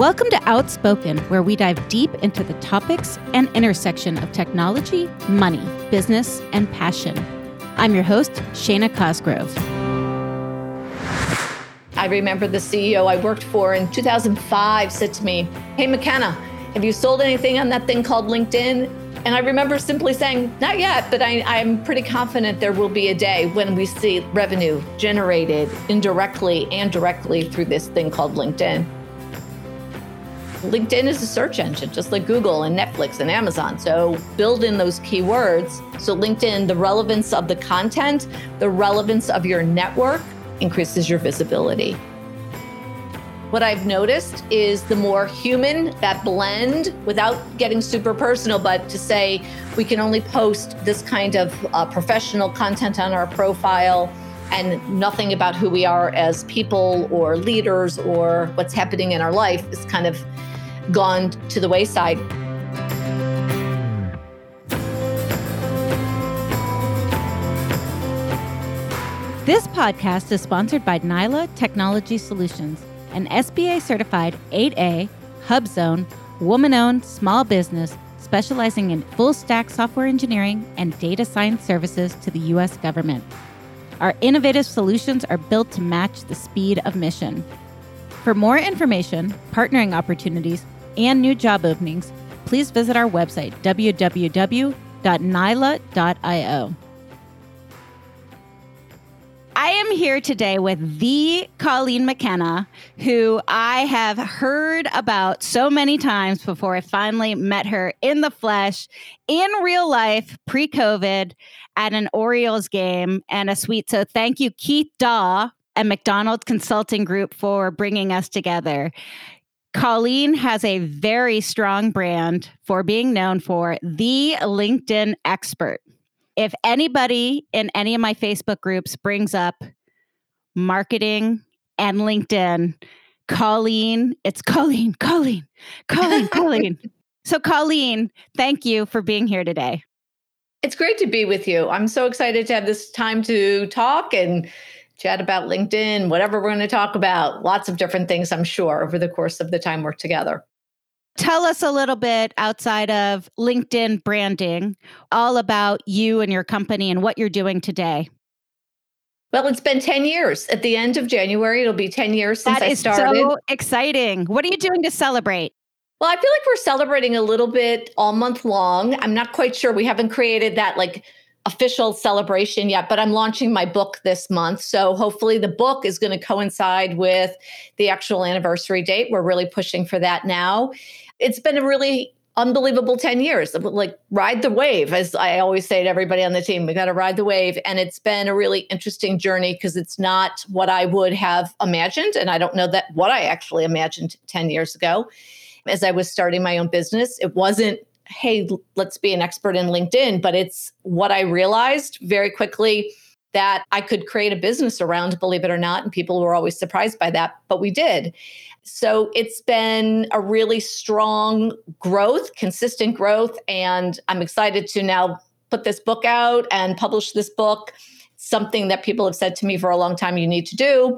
Welcome to Outspoken, where we dive deep into the topics and intersection of technology, money, business, and passion. I'm your host, Shana Cosgrove. I remember the CEO I worked for in 2005 said to me, "Hey, McKenna, have you sold anything on that thing called LinkedIn?" And I remember simply saying, "Not yet, but I'm pretty confident there will be a day when we see revenue generated indirectly and directly through this thing called LinkedIn." LinkedIn is a search engine, just like Google and Netflix and Amazon. So build in those keywords. So LinkedIn, the relevance of the content, the relevance of your network increases your visibility. What I've noticed is the more human, that blend, without getting super personal, but to say we can only post this kind of professional content on our profile and nothing about who we are as people or leaders or what's happening in our life is kind of gone to the wayside. This podcast is sponsored by Nyla Technology Solutions, an SBA-certified 8A, HubZone, woman-owned small business specializing in full-stack software engineering and data science services to the U.S. government. Our innovative solutions are built to match the speed of mission. For more information, partnering opportunities, and new job openings, please visit our website, www.nyla.io. I am here today with the Colleen McKenna, who I have heard about so many times before I finally met her in the flesh, in real life, pre-COVID, at an Orioles game and a suite. So thank you, Keith Daw and McDonald Consulting Group, for bringing us together. Colleen has a very strong brand for being known for the LinkedIn expert. If anybody in any of my Facebook groups brings up marketing and LinkedIn, it's Colleen. So Colleen, thank you for being here today. It's great to be with you. I'm so excited to have this time to talk and chat about LinkedIn, whatever we're going to talk about. Lots of different things, I'm sure, over the course of the time we're together. Tell us a little bit outside of LinkedIn branding, all about you and your company and what you're doing today. Well, it's been 10 years. At the end of January, it'll be 10 years since I started. That is so exciting. What are you doing to celebrate? Well, I feel like we're celebrating a little bit all month long. I'm not quite sure. We haven't created that official celebration yet, but I'm launching my book this month. So hopefully the book is going to coincide with the actual anniversary date. We're really pushing for that now. It's been a really unbelievable 10 years. Ride the wave, as I always say to everybody on the team. We got to ride the wave. And it's been a really interesting journey because it's not what I would have imagined. And I don't know that what I actually imagined 10 years ago. As I was starting my own business, it wasn't, hey, let's be an expert in LinkedIn, but it's what I realized very quickly that I could create a business around, believe it or not. And people were always surprised by that, but we did. So it's been a really strong growth, consistent growth. And I'm excited to now put this book out and publish this book, something that people have said to me for a long time, you need to do.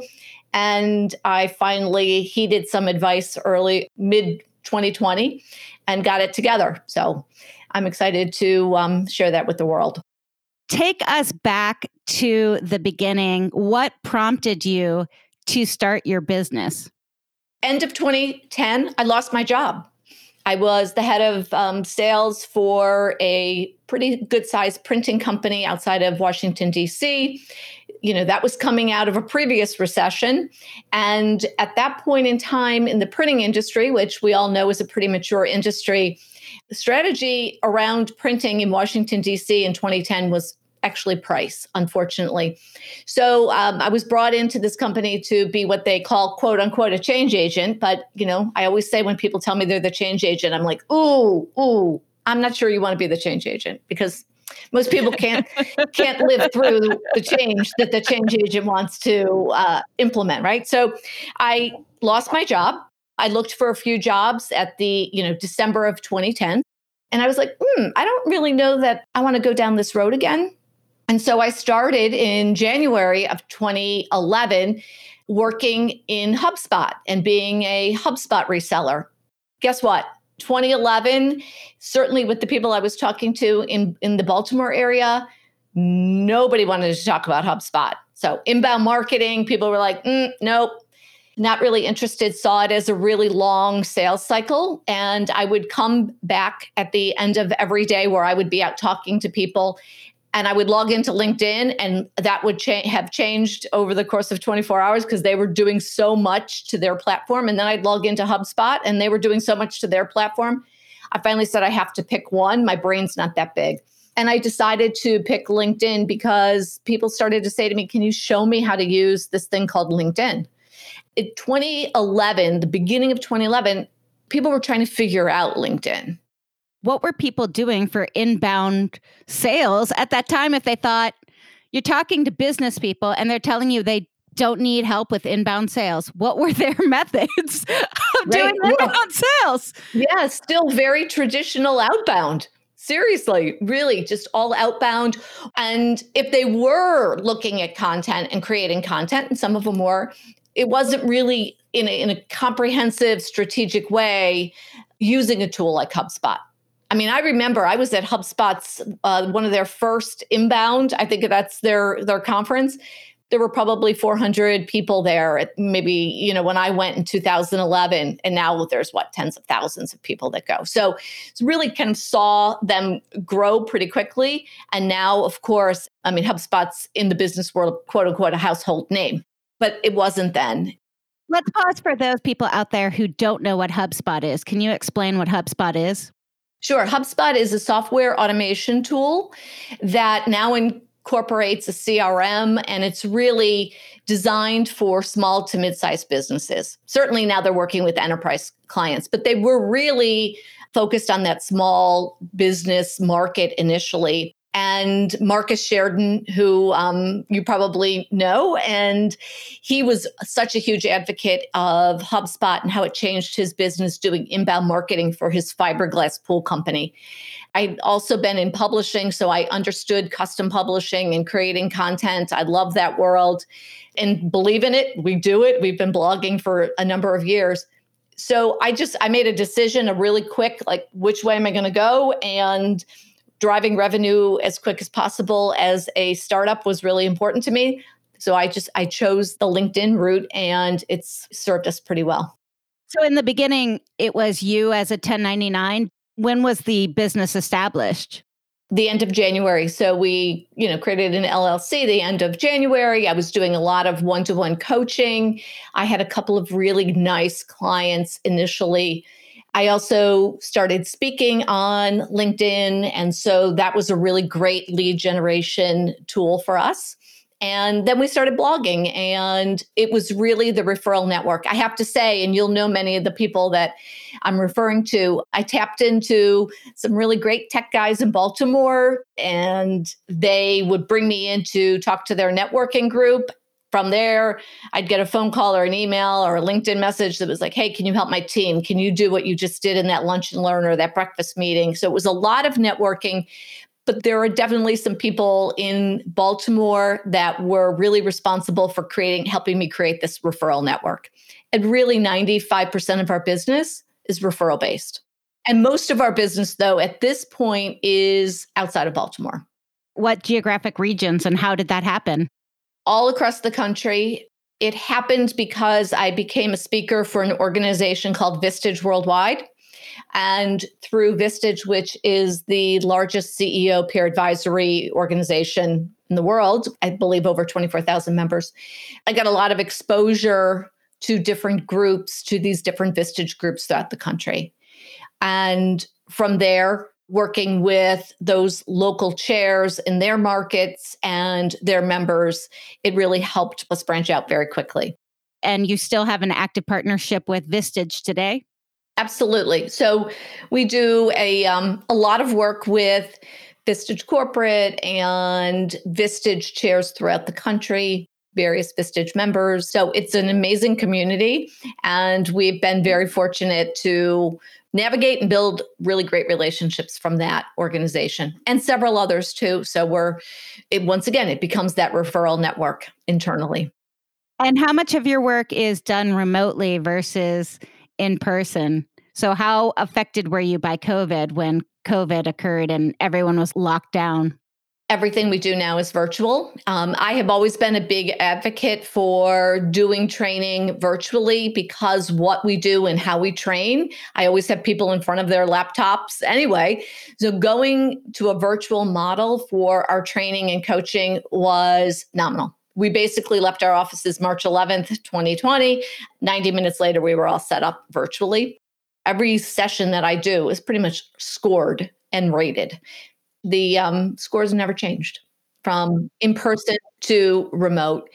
And I finally heeded some advice mid 2020 and got it together. So I'm excited to share that with the world. Take us back to the beginning. What prompted you to start your business? End of 2010, I lost my job. I was the head of sales for a pretty good sized printing company outside of Washington, D.C. That was coming out of a previous recession. And at that point in time in the printing industry, which we all know is a pretty mature industry, the strategy around printing in Washington, D.C. in 2010 was actually price, unfortunately. So I was brought into this company to be what they call, quote unquote, a change agent. But, I always say when people tell me they're the change agent, I'm like, ooh, I'm not sure you want to be the change agent because most people can't live through the change that the change agent wants to implement, right? So I lost my job. I looked for a few jobs at the December of 2010. And I was like, I don't really know that I want to go down this road again. And so I started in January of 2011 working in HubSpot and being a HubSpot reseller. Guess what? 2011, certainly with the people I was talking to in the Baltimore area, nobody wanted to talk about HubSpot. So inbound marketing, people were like, nope, not really interested, saw it as a really long sales cycle. And I would come back at the end of every day where I would be out talking to people, and I would log into LinkedIn, and that would have changed over the course of 24 hours because they were doing so much to their platform. And then I'd log into HubSpot and they were doing so much to their platform. I finally said, I have to pick one. My brain's not that big. And I decided to pick LinkedIn because people started to say to me, can you show me how to use this thing called LinkedIn? In 2011, the beginning of 2011, people were trying to figure out LinkedIn. What were people doing for inbound sales at that time if they thought you're talking to business people and they're telling you they don't need help with inbound sales? What were their methods of doing inbound sales? Yeah, still very traditional outbound. Seriously, really just all outbound. And if they were looking at content and creating content, and some of them were, it wasn't really in a comprehensive, strategic way using a tool like HubSpot. I mean, I remember I was at HubSpot's, one of their first inbound, I think that's their conference. There were probably 400 people there at maybe, when I went in 2011, and now there's tens of thousands of people that go. So it's really kind of saw them grow pretty quickly. And now, of course, I mean, HubSpot's in the business world, quote unquote, a household name, but it wasn't then. Let's pause for those people out there who don't know what HubSpot is. Can you explain what HubSpot is? Sure. HubSpot is a software automation tool that now incorporates a CRM, and it's really designed for small to mid-sized businesses. Certainly now they're working with enterprise clients, but they were really focused on that small business market initially. And Marcus Sheridan, who you probably know, and he was such a huge advocate of HubSpot and how it changed his business doing inbound marketing for his fiberglass pool company. I'd also been in publishing, so I understood custom publishing and creating content. I love that world and believe in it. We do it. We've been blogging for a number of years. So I made a decision, a really quick, like, which way am I going to go? And driving revenue as quick as possible as a startup was really important to me. So I chose the LinkedIn route, and it's served us pretty well. So in the beginning, it was you as a 1099. When was the business established? The end of January. So we, created an LLC the end of January. I was doing a lot of one-to-one coaching. I had a couple of really nice clients initially. I also started speaking on LinkedIn. And so that was a really great lead generation tool for us. And then we started blogging, and it was really the referral network. I have to say, and you'll know many of the people that I'm referring to, I tapped into some really great tech guys in Baltimore, and they would bring me in to talk to their networking group. From there, I'd get a phone call or an email or a LinkedIn message that was like, hey, can you help my team? Can you do what you just did in that lunch and learn or that breakfast meeting? So it was a lot of networking, but there are definitely some people in Baltimore that were really responsible for helping me create this referral network. And really 95% of our business is referral based. And most of our business, though, at this point is outside of Baltimore. What geographic regions and how did that happen? All across the country. It happened because I became a speaker for an organization called Vistage Worldwide. And through Vistage, which is the largest CEO peer advisory organization in the world, I believe over 24,000 members, I got a lot of exposure to different groups, to these different Vistage groups throughout the country. And from there, working with those local chairs in their markets and their members, it really helped us branch out very quickly. And you still have an active partnership with Vistage today? Absolutely. So we do a lot of work with Vistage Corporate and Vistage chairs throughout the country, various Vistage members. So it's an amazing community, and we've been very fortunate to navigate and build really great relationships from that organization and several others too. So once again, it becomes that referral network internally. And how much of your work is done remotely versus in person? So how affected were you by COVID when COVID occurred and everyone was locked down? Everything we do now is virtual. I have always been a big advocate for doing training virtually because what we do and how we train, I always have people in front of their laptops anyway. So going to a virtual model for our training and coaching was nominal. We basically left our offices March 11th, 2020. 90 minutes later, we were all set up virtually. Every session that I do is pretty much scored and rated. The scores never changed from in person to remote.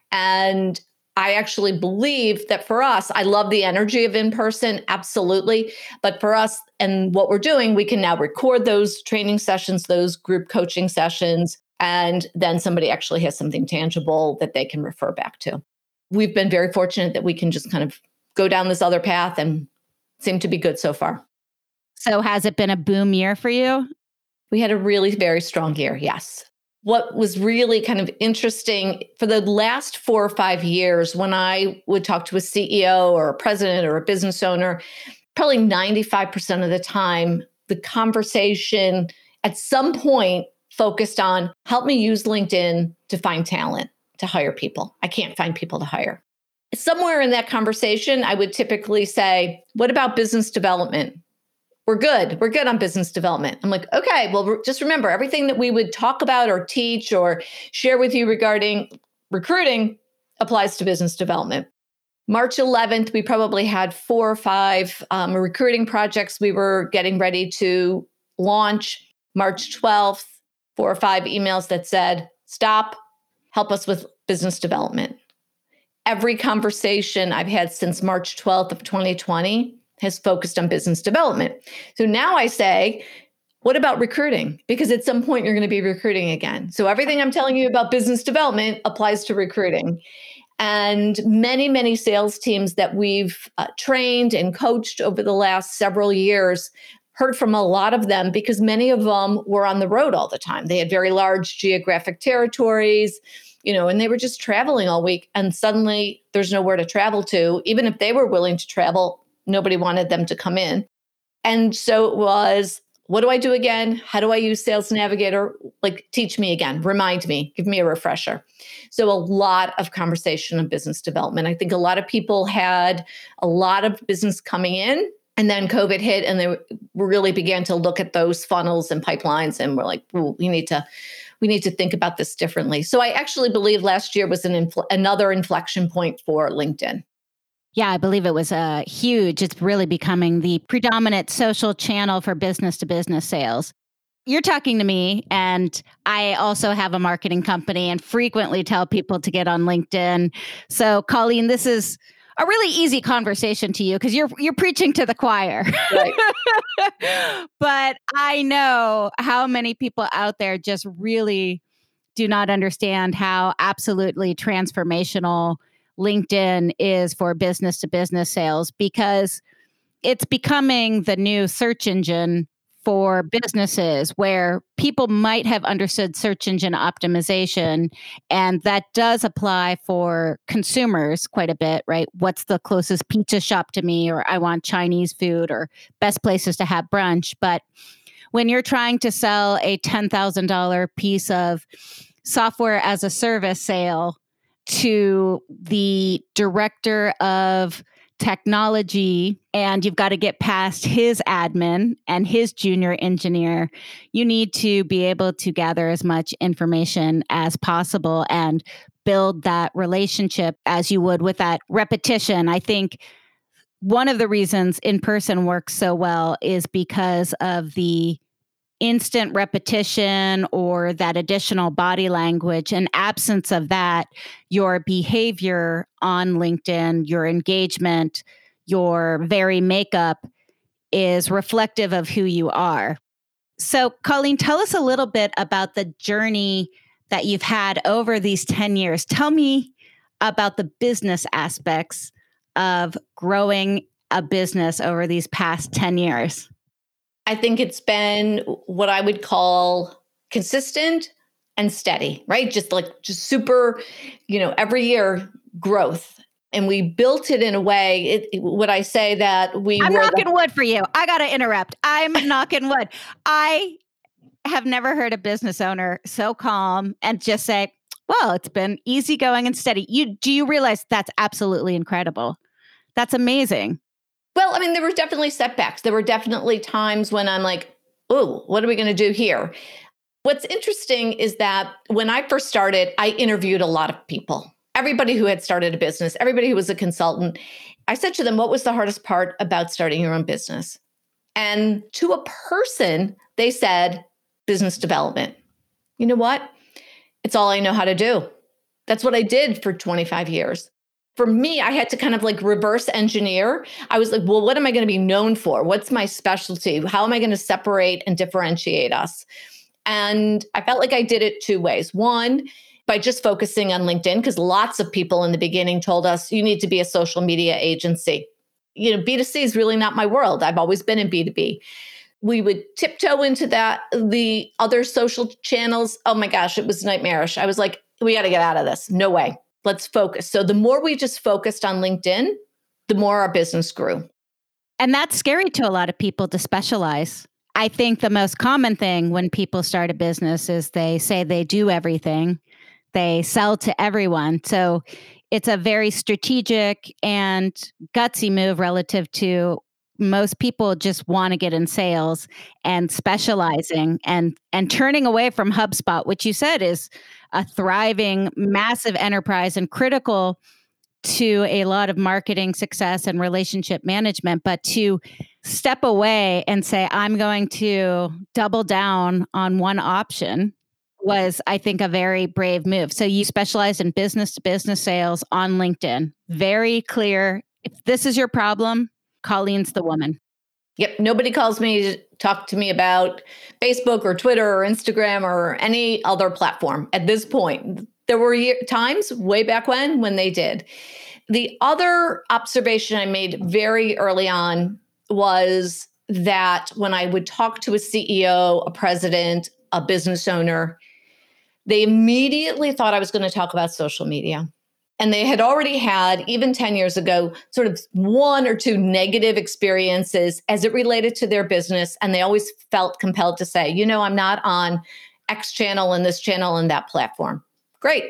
And I actually believe that for us, I love the energy of in person, absolutely. But for us and what we're doing, we can now record those training sessions, those group coaching sessions, and then somebody actually has something tangible that they can refer back to. We've been very fortunate that we can just kind of go down this other path and seem to be good so far. So has it been a boom year for you? We had a really very strong year, yes. What was really kind of interesting for the last 4 or 5 years, when I would talk to a CEO or a president or a business owner, probably 95% of the time, the conversation at some point focused on help me use LinkedIn to find talent, to hire people. I can't find people to hire. Somewhere in that conversation, I would typically say, what about business development? We're good. We're good on business development. I'm like, okay, well, just remember everything that we would talk about or teach or share with you regarding recruiting applies to business development. March 11th, we probably had 4 or 5 recruiting projects we were getting ready to launch. March 12th, 4 or 5 emails that said, stop, help us with business development. Every conversation I've had since March 12th of 2020 has focused on business development. So now I say, what about recruiting? Because at some point you're going to be recruiting again. So everything I'm telling you about business development applies to recruiting. And many, many sales teams that we've trained and coached over the last several years heard from a lot of them because many of them were on the road all the time. They had very large geographic territories, and they were just traveling all week. And suddenly there's nowhere to travel to. Even if they were willing to travel, nobody wanted them to come in. And so it was, what do I do again? How do I use Sales Navigator? Like, teach me again, remind me, give me a refresher. So a lot of conversation on business development. I think a lot of people had a lot of business coming in, and then COVID hit and they really began to look at those funnels and pipelines and we're like, ooh, we need to think about this differently. So I actually believe last year was another inflection point for LinkedIn. Yeah, I believe it was huge. It's really becoming the predominant social channel for business to business sales. You're talking to me, and I also have a marketing company and frequently tell people to get on LinkedIn. So, Colleen, this is a really easy conversation to you because you're preaching to the choir. Right. But I know how many people out there just really do not understand how absolutely transformational LinkedIn is for business to business sales because it's becoming the new search engine for businesses where people might have understood search engine optimization. And that does apply for consumers quite a bit, right? What's the closest pizza shop to me? Or I want Chinese food or best places to have brunch. But when you're trying to sell a $10,000 piece of software as a service sale to the director of technology, and you've got to get past his admin and his junior engineer, you need to be able to gather as much information as possible and build that relationship as you would with that repetition. I think one of the reasons in-person works so well is because of the instant repetition or that additional body language. And absence of that, your behavior on LinkedIn, your engagement, your very makeup is reflective of who you are. So, Colleen, tell us a little bit about the journey that you've had over these 10 years. Tell me about the business aspects of growing a business over these past 10 years. I think it's been what I would call consistent and steady, right? Just super, every year growth. And we built it in a way, would I say that I'm knocking wood for you. I got to interrupt. I'm knocking wood. I have never heard a business owner so calm and just say, well, it's been easygoing and steady. Do you realize that's absolutely incredible? That's amazing. Well, I mean, there were definitely setbacks. There were definitely times when I'm like, oh, what are we going to do here? What's interesting is that when I first started, I interviewed a lot of people, everybody who had started a business, everybody who was a consultant. I said to them, what was the hardest part about starting your own business? And to a person, they said, business development. You know what? It's all I know how to do. That's what I did for 25 years. For me, I had to kind of like reverse engineer. I was like, well, what am I going to be known for? What's my specialty? How am I going to separate and differentiate us? And I felt like I did it two ways. One, by just focusing on LinkedIn, because lots of people in the beginning told us you need to be a social media agency. B2C is really not my world. I've always been in B2B. We would tiptoe into the other social channels. Oh my gosh, it was nightmarish. I was like, we got to get out of this. No way. Let's focus. So the more we just focused on LinkedIn, the more our business grew. And that's scary to a lot of people to specialize. I think the most common thing when people start a business is they say they do everything. They sell to everyone. So it's a very strategic and gutsy move relative to most people just want to get in sales and specializing and turning away from HubSpot, which you said is a thriving, massive enterprise and critical to a lot of marketing success and relationship management. But to step away and say, I'm going to double down on one option was, I think, a very brave move. So you specialize in business to business sales on LinkedIn. Very clear. If this is your problem, Colleen's the woman. Yep. Nobody calls me to talk to me about Facebook or Twitter or Instagram or any other platform at this point. There were times way back when they did. The other observation I made very early on was that when I would talk to a CEO, a president, a business owner, they immediately thought I was going to talk about social media. And they had already had, even 10 years ago, sort of one or two negative experiences as it related to their business. And they always felt compelled to say, I'm not on X channel and this channel and that platform. Great.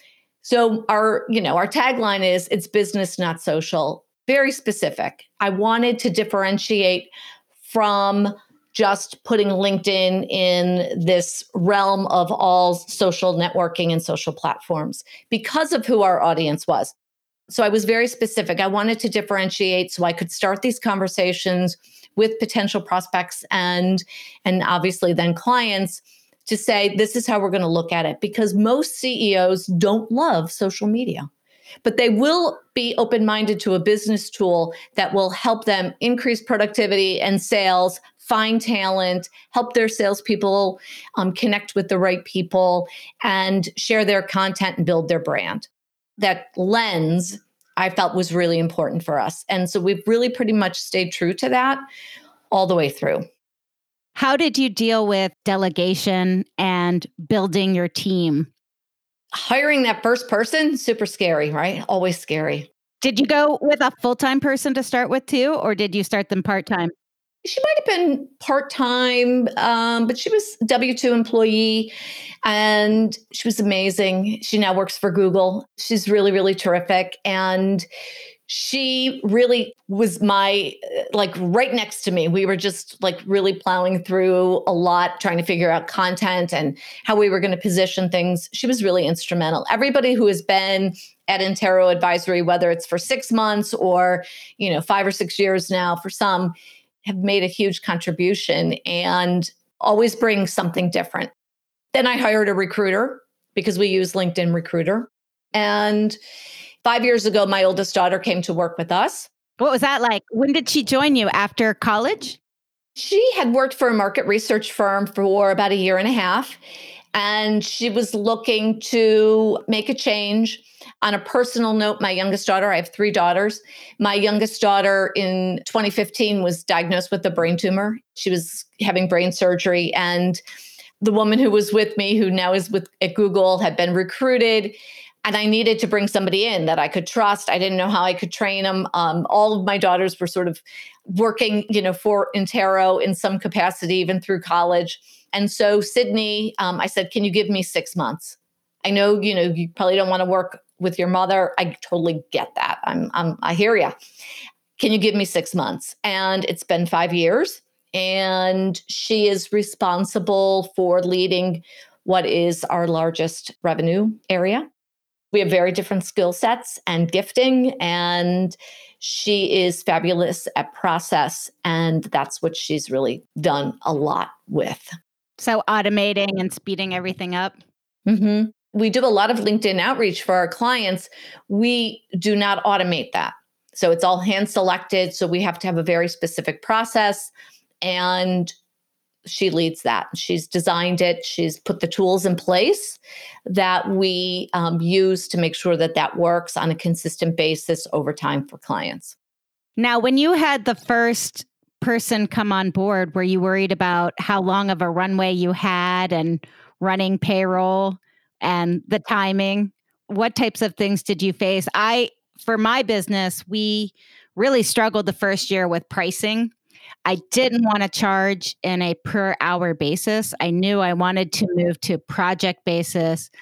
So our tagline is, it's business, not social. Very specific. I wanted to differentiate from just putting LinkedIn in this realm of all social networking and social platforms because of who our audience was. So I was very specific. I wanted to differentiate so I could start these conversations with potential prospects and obviously then clients to say, this is how we're going to look at it, because most CEOs don't love social media, but they will be open-minded to a business tool that will help them increase productivity and sales, find talent, help their salespeople connect with the right people, and share their content and build their brand. That lens, I felt, was really important for us. And so we've really pretty much stayed true to that all the way through. How did you deal with delegation and building your team? Hiring that first person, super scary, right? Always scary. Did you go with a full-time person to start with too, or did you start them part-time? She might have been part-time, but she was a W-2 employee and she was amazing. She now works for Google. She's really, really terrific. And she really was right next to me. We were just really plowing through a lot, trying to figure out content and how we were going to position things. She was really instrumental. Everybody who has been at Intero Advisory, whether it's for 6 months or 5 or 6 years now, for some, have made a huge contribution and always bring something different. Then I hired a recruiter because we use LinkedIn Recruiter. And 5 years ago, my oldest daughter came to work with us. What was that like? When did she join you? After college? She had worked for a market research firm for about 1.5 years. And she was looking to make a change. On a personal note, my youngest daughter, I have 3 daughters. My youngest daughter in 2015 was diagnosed with a brain tumor. She was having brain surgery. And the woman who was with me, who now is at Google, had been recruited And I needed to bring somebody in that I could trust. I didn't know how I could train them. All of my daughters were sort of working, for Intero in some capacity, even through college. And so Sydney, I said, can you give me 6 months? I know, you probably don't want to work with your mother. I totally get that. I hear you. Can you give me 6 months? And it's been 5 years. And she is responsible for leading what is our largest revenue area. We have very different skill sets and gifting, and she is fabulous at process. And that's what she's really done a lot with. So automating and speeding everything up. Mm-hmm. We do a lot of LinkedIn outreach for our clients. We do not automate that. So it's all hand selected. So we have to have a very specific process. And she leads that. She's designed it. She's put the tools in place that we use to make sure that that works on a consistent basis over time for clients. Now, when you had the first person come on board, were you worried about how long of a runway you had and running payroll and the timing? What types of things did you face? For my business, we really struggled the first year with pricing. I didn't want to charge in a per hour basis. I knew I wanted to move to project basis.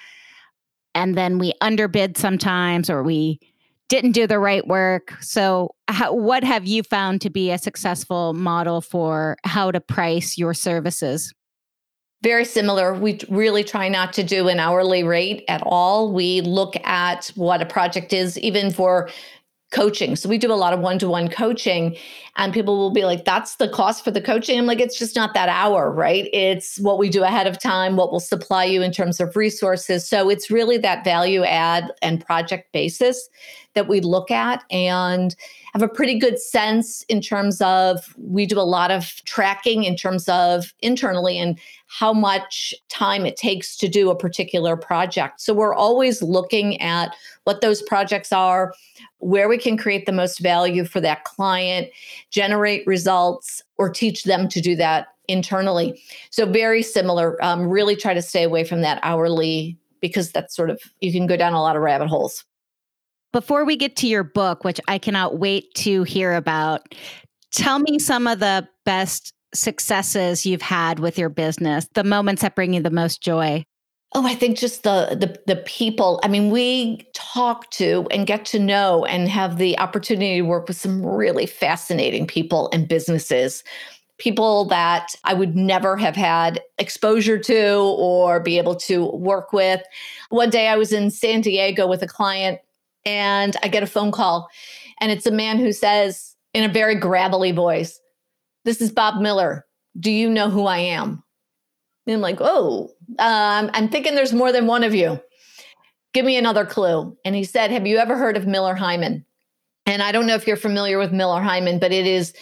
And then we underbid sometimes, or we didn't do the right work. So what have you found to be a successful model for how to price your services? Very similar. We really try not to do an hourly rate at all. We look at what a project is, even for coaching. So we do a lot of one-to-one coaching, and people will be like, that's the cost for the coaching. I'm like, it's just not that hour, right? It's what we do ahead of time, what will supply you in terms of resources. So it's really that value add and project basis that we look at and have a pretty good sense in terms of, we do a lot of tracking in terms of internally and how much time it takes to do a particular project. So we're always looking at what those projects are, where we can create the most value for that client, generate results, or teach them to do that internally. So very similar, really try to stay away from that hourly, because that's sort of, you can go down a lot of rabbit holes. Before we get to your book, which I cannot wait to hear about, tell me some of the best successes you've had with your business, the moments that bring you the most joy. Oh, I think just the people. I mean, we talk to and get to know and have the opportunity to work with some really fascinating people and businesses, people that I would never have had exposure to or be able to work with. One day I was in San Diego with a client, and I get a phone call, and it's a man who says in a very gravelly voice, "This is Bob Miller. Do you know who I am?" And I'm like, oh, I'm thinking there's more than one of you. Give me another clue. And he said, have you ever heard of Miller Heiman? And I don't know if you're familiar with Miller Heiman, but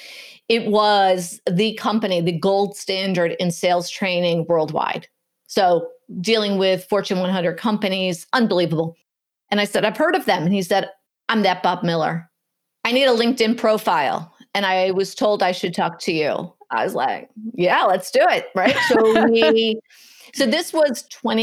it was the company, the gold standard in sales training worldwide. So dealing with Fortune 100 companies, unbelievable. And I said, I've heard of them. And he said, I'm that Bob Miller. I need a LinkedIn profile. And I was told I should talk to you. I was like, yeah, let's do it. Right. So this was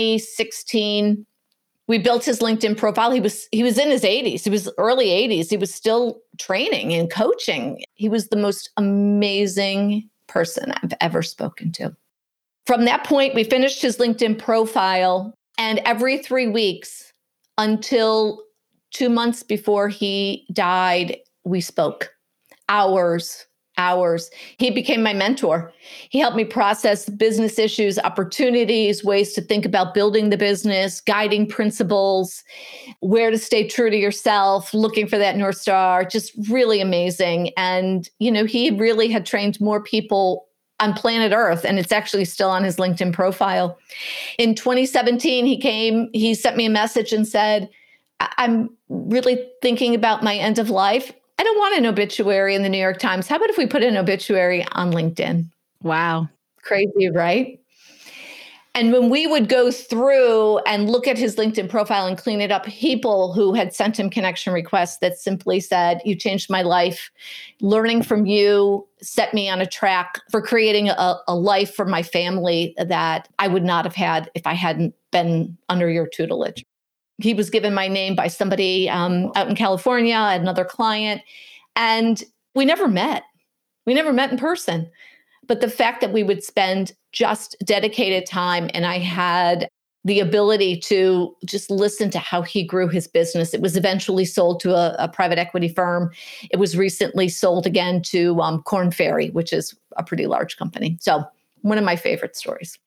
2016. We built his LinkedIn profile. He was in his 80s. He was early 80s. He was still training and coaching. He was the most amazing person I've ever spoken to. From that point, we finished his LinkedIn profile. And every 3 weeks until 2 months before he died, we spoke. Hours. He became my mentor. He helped me process business issues, opportunities, ways to think about building the business, guiding principles, where to stay true to yourself, looking for that North Star, just really amazing. And, he really had trained more people on planet Earth, and it's actually still on his LinkedIn profile. In 2017, he sent me a message and said, I'm really thinking about my end of life. I don't want an obituary in the New York Times. How about if we put an obituary on LinkedIn? Wow. Crazy, right? And when we would go through and look at his LinkedIn profile and clean it up, people who had sent him connection requests that simply said, you changed my life. Learning from you set me on a track for creating a life for my family that I would not have had if I hadn't been under your tutelage. he was given my name by somebody out in California, another client, and we never met. We never met in person. But the fact that we would spend just dedicated time, and I had the ability to just listen to how he grew his business. It was eventually sold to a private equity firm. It was recently sold again to Korn Ferry, which is a pretty large company. So one of my favorite stories.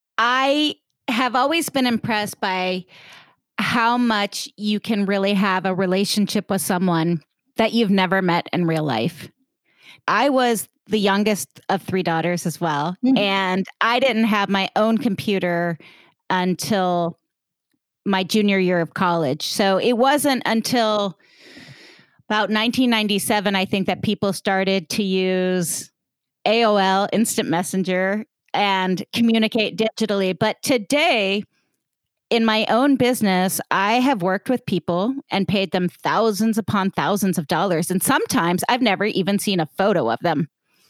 I have always been impressed by how much you can really have a relationship with someone that you've never met in real life. I was the youngest of 3 daughters as well. Mhm. And I didn't have my own computer until my junior year of college. So it wasn't until about 1997, I think, that people started to use AOL, Instant Messenger, and communicate digitally. But today, in my own business, I have worked with people and paid them thousands upon thousands of dollars. And sometimes I've never even seen a photo of them.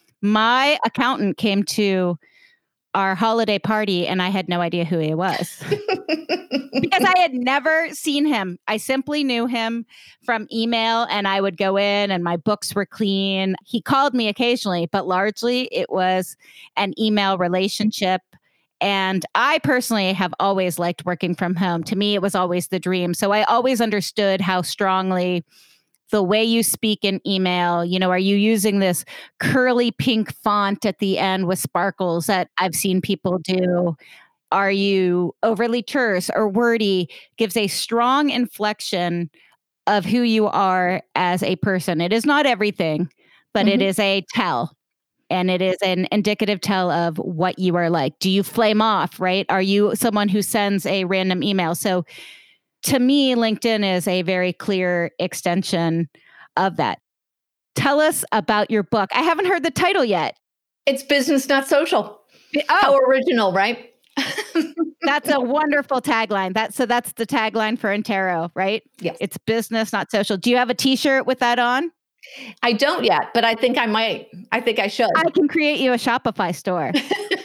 My accountant came to our holiday party and I had no idea who he was because I had never seen him. I simply knew him from email and I would go in and my books were clean. He called me occasionally, but largely it was an email relationship. And I personally have always liked working from home. To me, it was always the dream. So I always understood how strongly the way you speak in email, are you using this curly pink font at the end with sparkles that I've seen people do? Are you overly terse or wordy? Gives a strong inflection of who you are as a person. It is not everything, but it is a tell. And it is an indicative tell of what you are like. Do you flame off, right? Are you someone who sends a random email? So to me, LinkedIn is a very clear extension of that. Tell us about your book. I haven't heard the title yet. It's Business Not Social. Oh. How original, right? That's a wonderful tagline. That's the tagline for Intero, right? Yes. It's business, not social. Do you have a t-shirt with that on? I don't yet, but I think I might. I think I should. I can create you a Shopify store.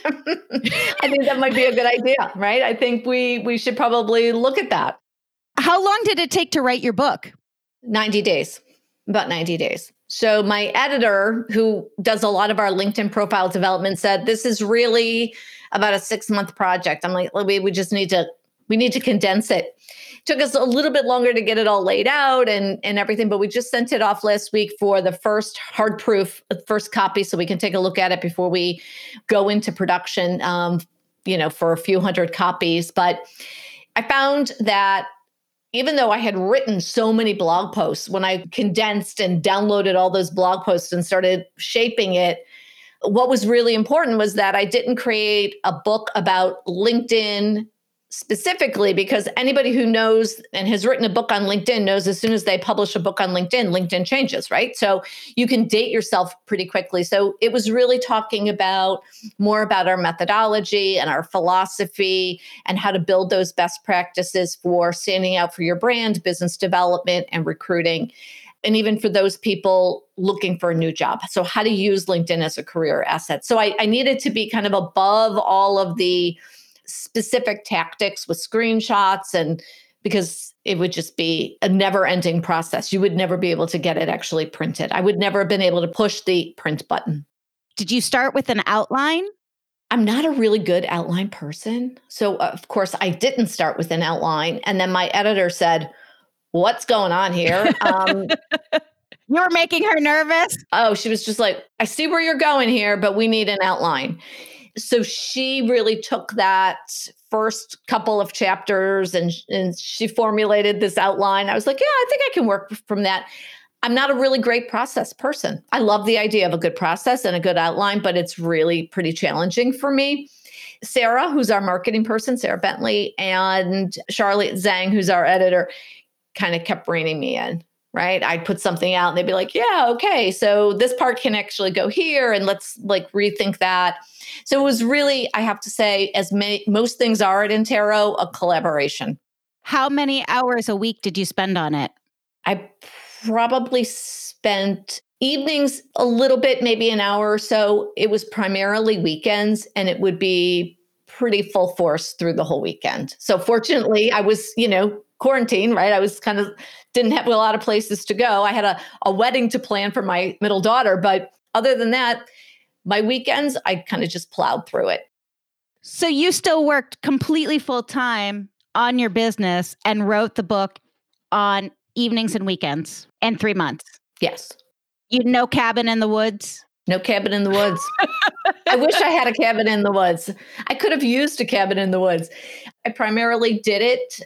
I think that might be a good idea, right? I think we should probably look at that. How long did it take to write your book? 90 days, about 90 days. So my editor, who does a lot of our LinkedIn profile development, said, this is really about a 6-month project. I'm like, we need to condense it. Took us a little bit longer to get it all laid out and everything, but we just sent it off last week for the first hard proof, first copy, so we can take a look at it before we go into production, for a few hundred copies. But I found that even though I had written so many blog posts, when I condensed and downloaded all those blog posts and started shaping it, what was really important was that I didn't create a book about LinkedIn specifically, because anybody who knows and has written a book on LinkedIn knows as soon as they publish a book on LinkedIn, LinkedIn changes, right? So you can date yourself pretty quickly. So it was really talking about more about our methodology and our philosophy and how to build those best practices for standing out for your brand, business development, and recruiting. And even for those people looking for a new job. So how to use LinkedIn as a career asset. So I needed to be kind of above all of the specific tactics with screenshots, and because it would just be a never-ending process. You would never be able to get it actually printed. I would never have been able to push the print button. Did you start with an outline? I'm not a really good outline person. So of course I didn't start with an outline. And then my editor said, what's going on here? You were making her nervous? Oh, she was just like, I see where you're going here, but we need an outline. So she really took that first couple of chapters and she formulated this outline. I was like, yeah, I think I can work from that. I'm not a really great process person. I love the idea of a good process and a good outline, but it's really pretty challenging for me. Sarah, who's our marketing person, Sarah Bentley, and Charlotte Zhang, who's our editor, kind of kept reining me in. Right? I'd put something out and they'd be like, yeah, okay. So this part can actually go here and let's rethink that. So it was really, I have to say, most things are at Intero, a collaboration. How many hours a week did you spend on it? I probably spent evenings a little bit, maybe an hour or so. It was primarily weekends and it would be pretty full force through the whole weekend. So fortunately, I was, quarantine, right? I was kind of didn't have a lot of places to go. I had a wedding to plan for my middle daughter. But other than that, my weekends, I kind of just plowed through it. So you still worked completely full time on your business and wrote the book on evenings and weekends in 3 months. Yes. You no cabin in the woods? No cabin in the woods. I wish I had a cabin in the woods. I could have used a cabin in the woods. I primarily did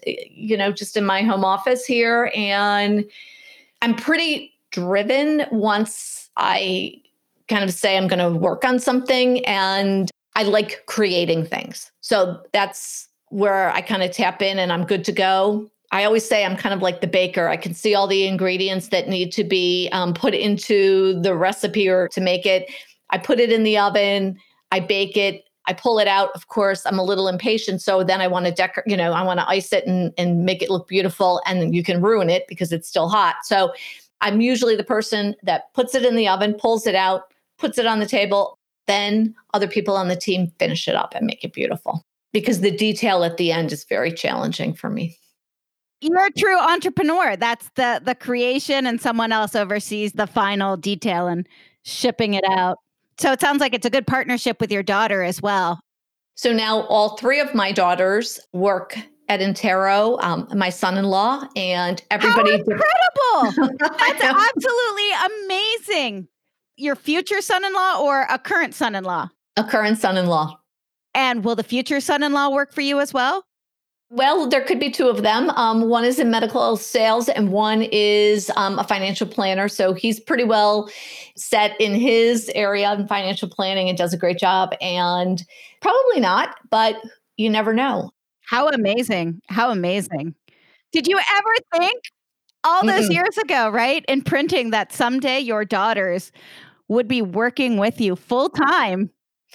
it, just in my home office here. And I'm pretty driven once I kind of say I'm going to work on something, and I like creating things. So that's where I kind of tap in and I'm good to go. I always say I'm kind of like the baker. I can see all the ingredients that need to be put into the recipe or to make it. I put it in the oven, I bake it, I pull it out. Of course, I'm a little impatient. So then I want to decorate, I want to ice it and make it look beautiful. And then you can ruin it because it's still hot. So I'm usually the person that puts it in the oven, pulls it out, puts it on the table. Then other people on the team finish it up and make it beautiful, because the detail at the end is very challenging for me. You're a true entrepreneur. That's the creation, and someone else oversees the final detail and shipping it out. So it sounds like it's a good partnership with your daughter as well. So now all three of my daughters work at Intero, my son-in-law, and everybody. How incredible! That's absolutely amazing. Your future son-in-law or a current son-in-law? A current son-in-law. And will the future son-in-law work for you as well? Well, there could be two of them. One is in medical sales and one is a financial planner. So he's pretty well set in his area in financial planning and does a great job. And probably not, but you never know. How amazing. How amazing. Did you ever think all those years ago, right, in printing, that someday your daughters would be working with you full time?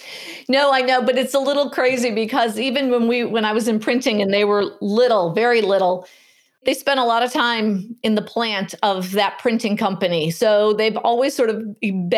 No, I know, but it's a little crazy because even when I was in printing and they were little, very little, they spent a lot of time in the plant of that printing company. So they've always sort of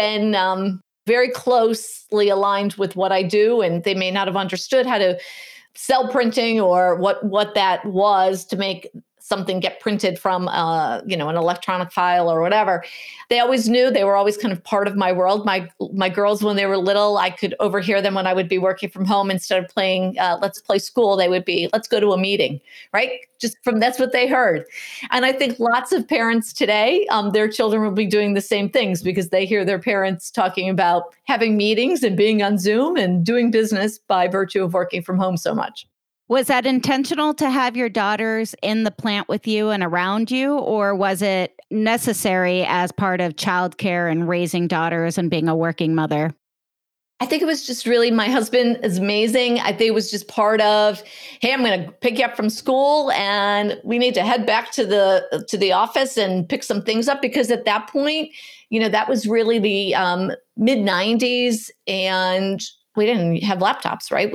been very closely aligned with what I do. And they may not have understood how to sell printing or what that was to make something get printed from, an electronic file or whatever. They always knew. They were always kind of part of my world. My girls, when they were little, I could overhear them when I would be working from home. Instead of playing, let's play school, they would be, let's go to a meeting, right? That's what they heard. And I think lots of parents today, their children will be doing the same things because they hear their parents talking about having meetings and being on Zoom and doing business by virtue of working from home so much. Was that intentional to have your daughters in the plant with you and around you, or was it necessary as part of childcare and raising daughters and being a working mother? I think it was just really, my husband is amazing. I think it was just part of, hey, I'm going to pick you up from school and we need to head back to the office and pick some things up, because at that point, that was really the mid 90s and we didn't have laptops, right?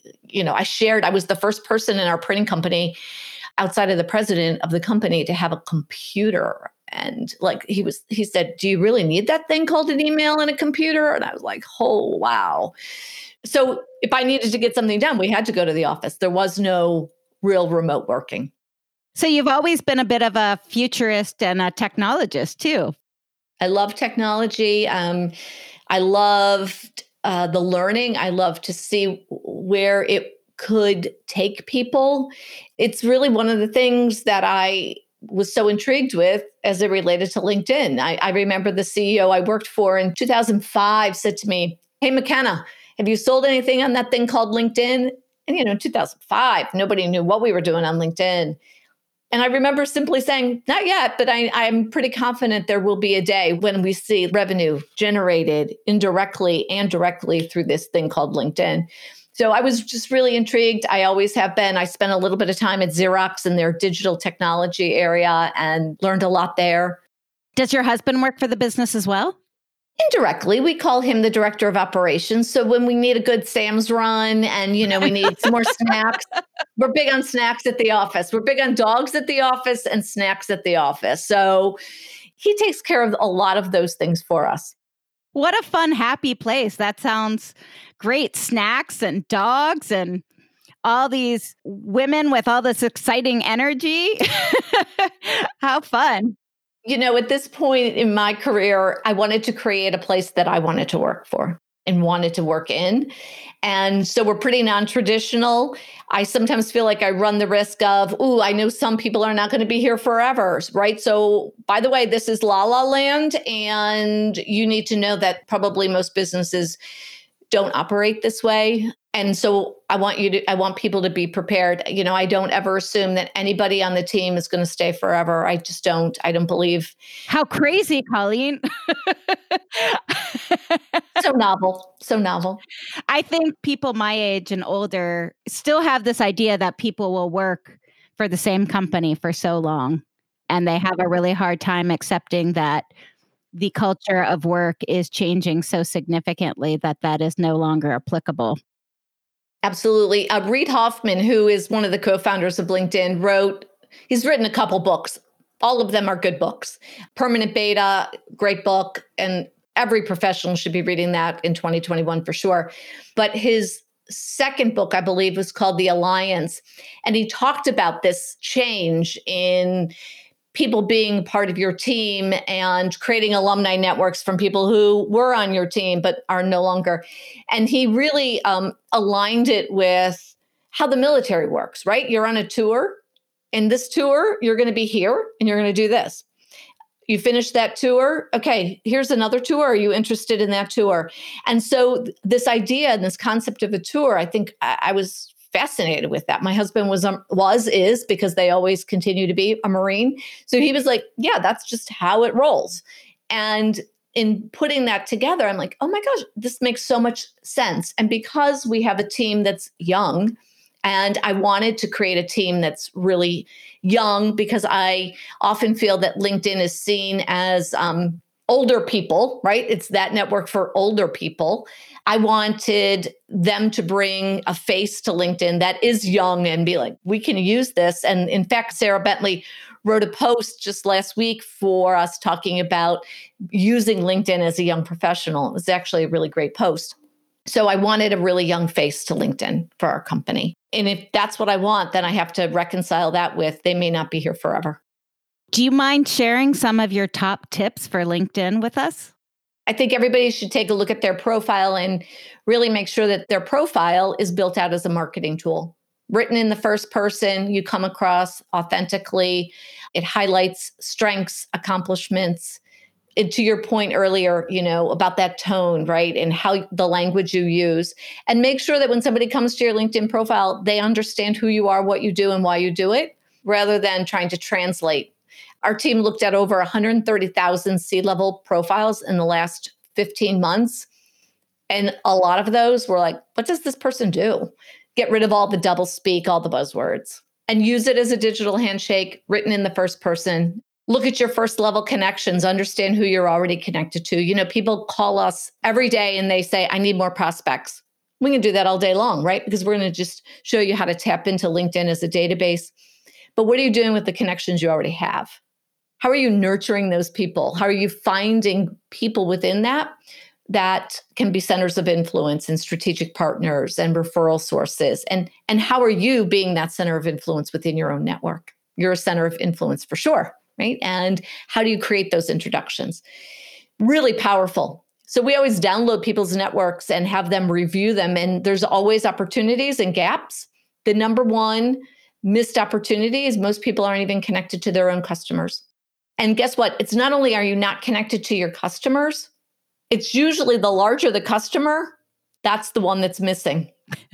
I was the first person in our printing company outside of the president of the company to have a computer. And he said, do you really need that thing called an email and a computer? And I was like, oh, wow. So if I needed to get something done, we had to go to the office. There was no real remote working. So you've always been a bit of a futurist and a technologist too. I love technology. I loved the learning. I love to see where it could take people. It's really one of the things that I was so intrigued with as it related to LinkedIn. I remember the CEO I worked for in 2005 said to me, hey, McKenna, have you sold anything on that thing called LinkedIn? And, in 2005, nobody knew what we were doing on LinkedIn. And I remember simply saying, not yet, but I'm pretty confident there will be a day when we see revenue generated indirectly and directly through this thing called LinkedIn. So I was just really intrigued. I always have been. I spent a little bit of time at Xerox in their digital technology area and learned a lot there. Does your husband work for the business as well? Indirectly, we call him the director of operations. So when we need a good Sam's run and, we need some more snacks, we're big on snacks at the office. We're big on dogs at the office and snacks at the office. So he takes care of a lot of those things for us. What a fun, happy place. That sounds great. Snacks and dogs. And all these women with all this exciting energy. How fun. At this point in my career, I wanted to create a place that I wanted to work for and wanted to work in. And so we're pretty non-traditional. I sometimes feel like I run the risk of, I know some people are not going to be here forever, right? So by the way, this is La La Land, and you need to know that probably most businesses don't operate this way. And so I want people to be prepared. I don't ever assume that anybody on the team is going to stay forever. I don't believe. How crazy, Colleen. So novel. I think people my age and older still have this idea that people will work for the same company for so long. And they have a really hard time accepting that the culture of work is changing so significantly that is no longer applicable. Absolutely. Reid Hoffman, who is one of the co-founders of LinkedIn, he's written a couple books. All of them are good books. Permanent Beta, great book. And every professional should be reading that in 2021 for sure. But his second book, I believe, was called The Alliance. And he talked about this change in people being part of your team and creating alumni networks from people who were on your team but are no longer. And he really aligned it with how the military works, right? You're on a tour. In this tour, you're going to be here and you're going to do this. You finish that tour. Okay, here's another tour. Are you interested in that tour? And so this idea and this concept of a tour, I think I was fascinated with that. My husband is because they always continue to be a Marine. So he was like, yeah, that's just how it rolls. And in putting that together, I'm like, oh my gosh, this makes so much sense. And because we have a team that's young, and I wanted to create a team that's really young, because I often feel that LinkedIn is seen as older people, right? It's that network for older people. I wanted them to bring a face to LinkedIn that is young and be like, we can use this. And in fact, Sarah Bentley wrote a post just last week for us talking about using LinkedIn as a young professional. It was actually a really great post. So I wanted a really young face to LinkedIn for our company. And if that's what I want, then I have to reconcile that with they may not be here forever. Do you mind sharing some of your top tips for LinkedIn with us? I think everybody should take a look at their profile and really make sure that their profile is built out as a marketing tool. Written in the first person, you come across authentically. It highlights strengths, accomplishments. And to your point earlier, about that tone, right? And how the language you use. And make sure that when somebody comes to your LinkedIn profile, they understand who you are, what you do, and why you do it, rather than trying to translate. Our team looked at over 130,000 C-level profiles in the last 15 months. And a lot of those were like, what does this person do? Get rid of all the double speak, all the buzzwords, and use it as a digital handshake written in the first person. Look at your first level connections, understand who you're already connected to. People call us every day and they say, I need more prospects. We can do that all day long, right? Because we're going to just show you how to tap into LinkedIn as a database. But what are you doing with the connections you already have? How are you nurturing those people? How are you finding people within that can be centers of influence and strategic partners and referral sources? And how are you being that center of influence within your own network? You're a center of influence for sure, right? And how do you create those introductions? Really powerful. So we always download people's networks and have them review them. And there's always opportunities and gaps. The number one missed opportunity is most people aren't even connected to their own customers. And guess what? It's not only are you not connected to your customers, it's usually the larger the customer, that's the one that's missing.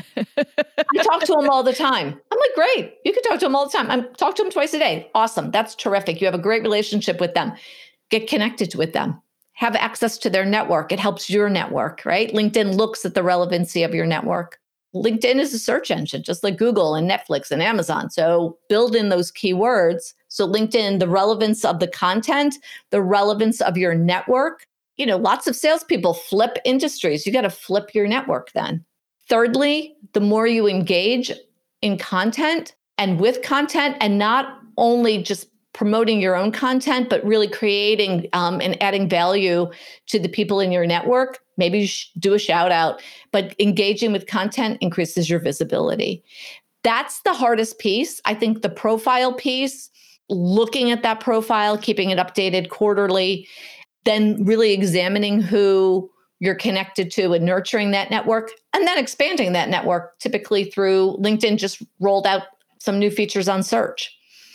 I talk to them all the time. I'm like, great. You can talk to them all the time. I talk to them twice a day. Awesome. That's terrific. You have a great relationship with them. Get connected with them. Have access to their network. It helps your network, right? LinkedIn looks at the relevancy of your network. LinkedIn is a search engine, just like Google and Netflix and Amazon. So build in those keywords. So LinkedIn, the relevance of the content, the relevance of your network. Lots of salespeople flip industries. You got to flip your network then. Thirdly, the more you engage in content and with content, and not only just promoting your own content, but really creating and adding value to the people in your network, Maybe you do a shout out, but engaging with content increases your visibility. That's the hardest piece. I think the profile piece, looking at that profile, keeping it updated quarterly, then really examining who you're connected to and nurturing that network, and then expanding that network, typically through LinkedIn just rolled out some new features on search.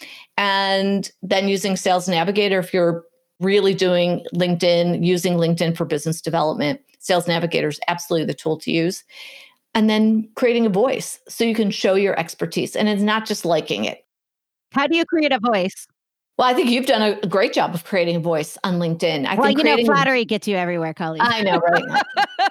And then using Sales Navigator, if you're really doing LinkedIn, using LinkedIn for business development, Sales Navigator is absolutely the tool to use. And then creating a voice so you can show your expertise. And it's not just liking it. How do you create a voice? Well, I think you've done a great job of creating a voice on LinkedIn. Flattery gets you everywhere, Colleen. I know, right?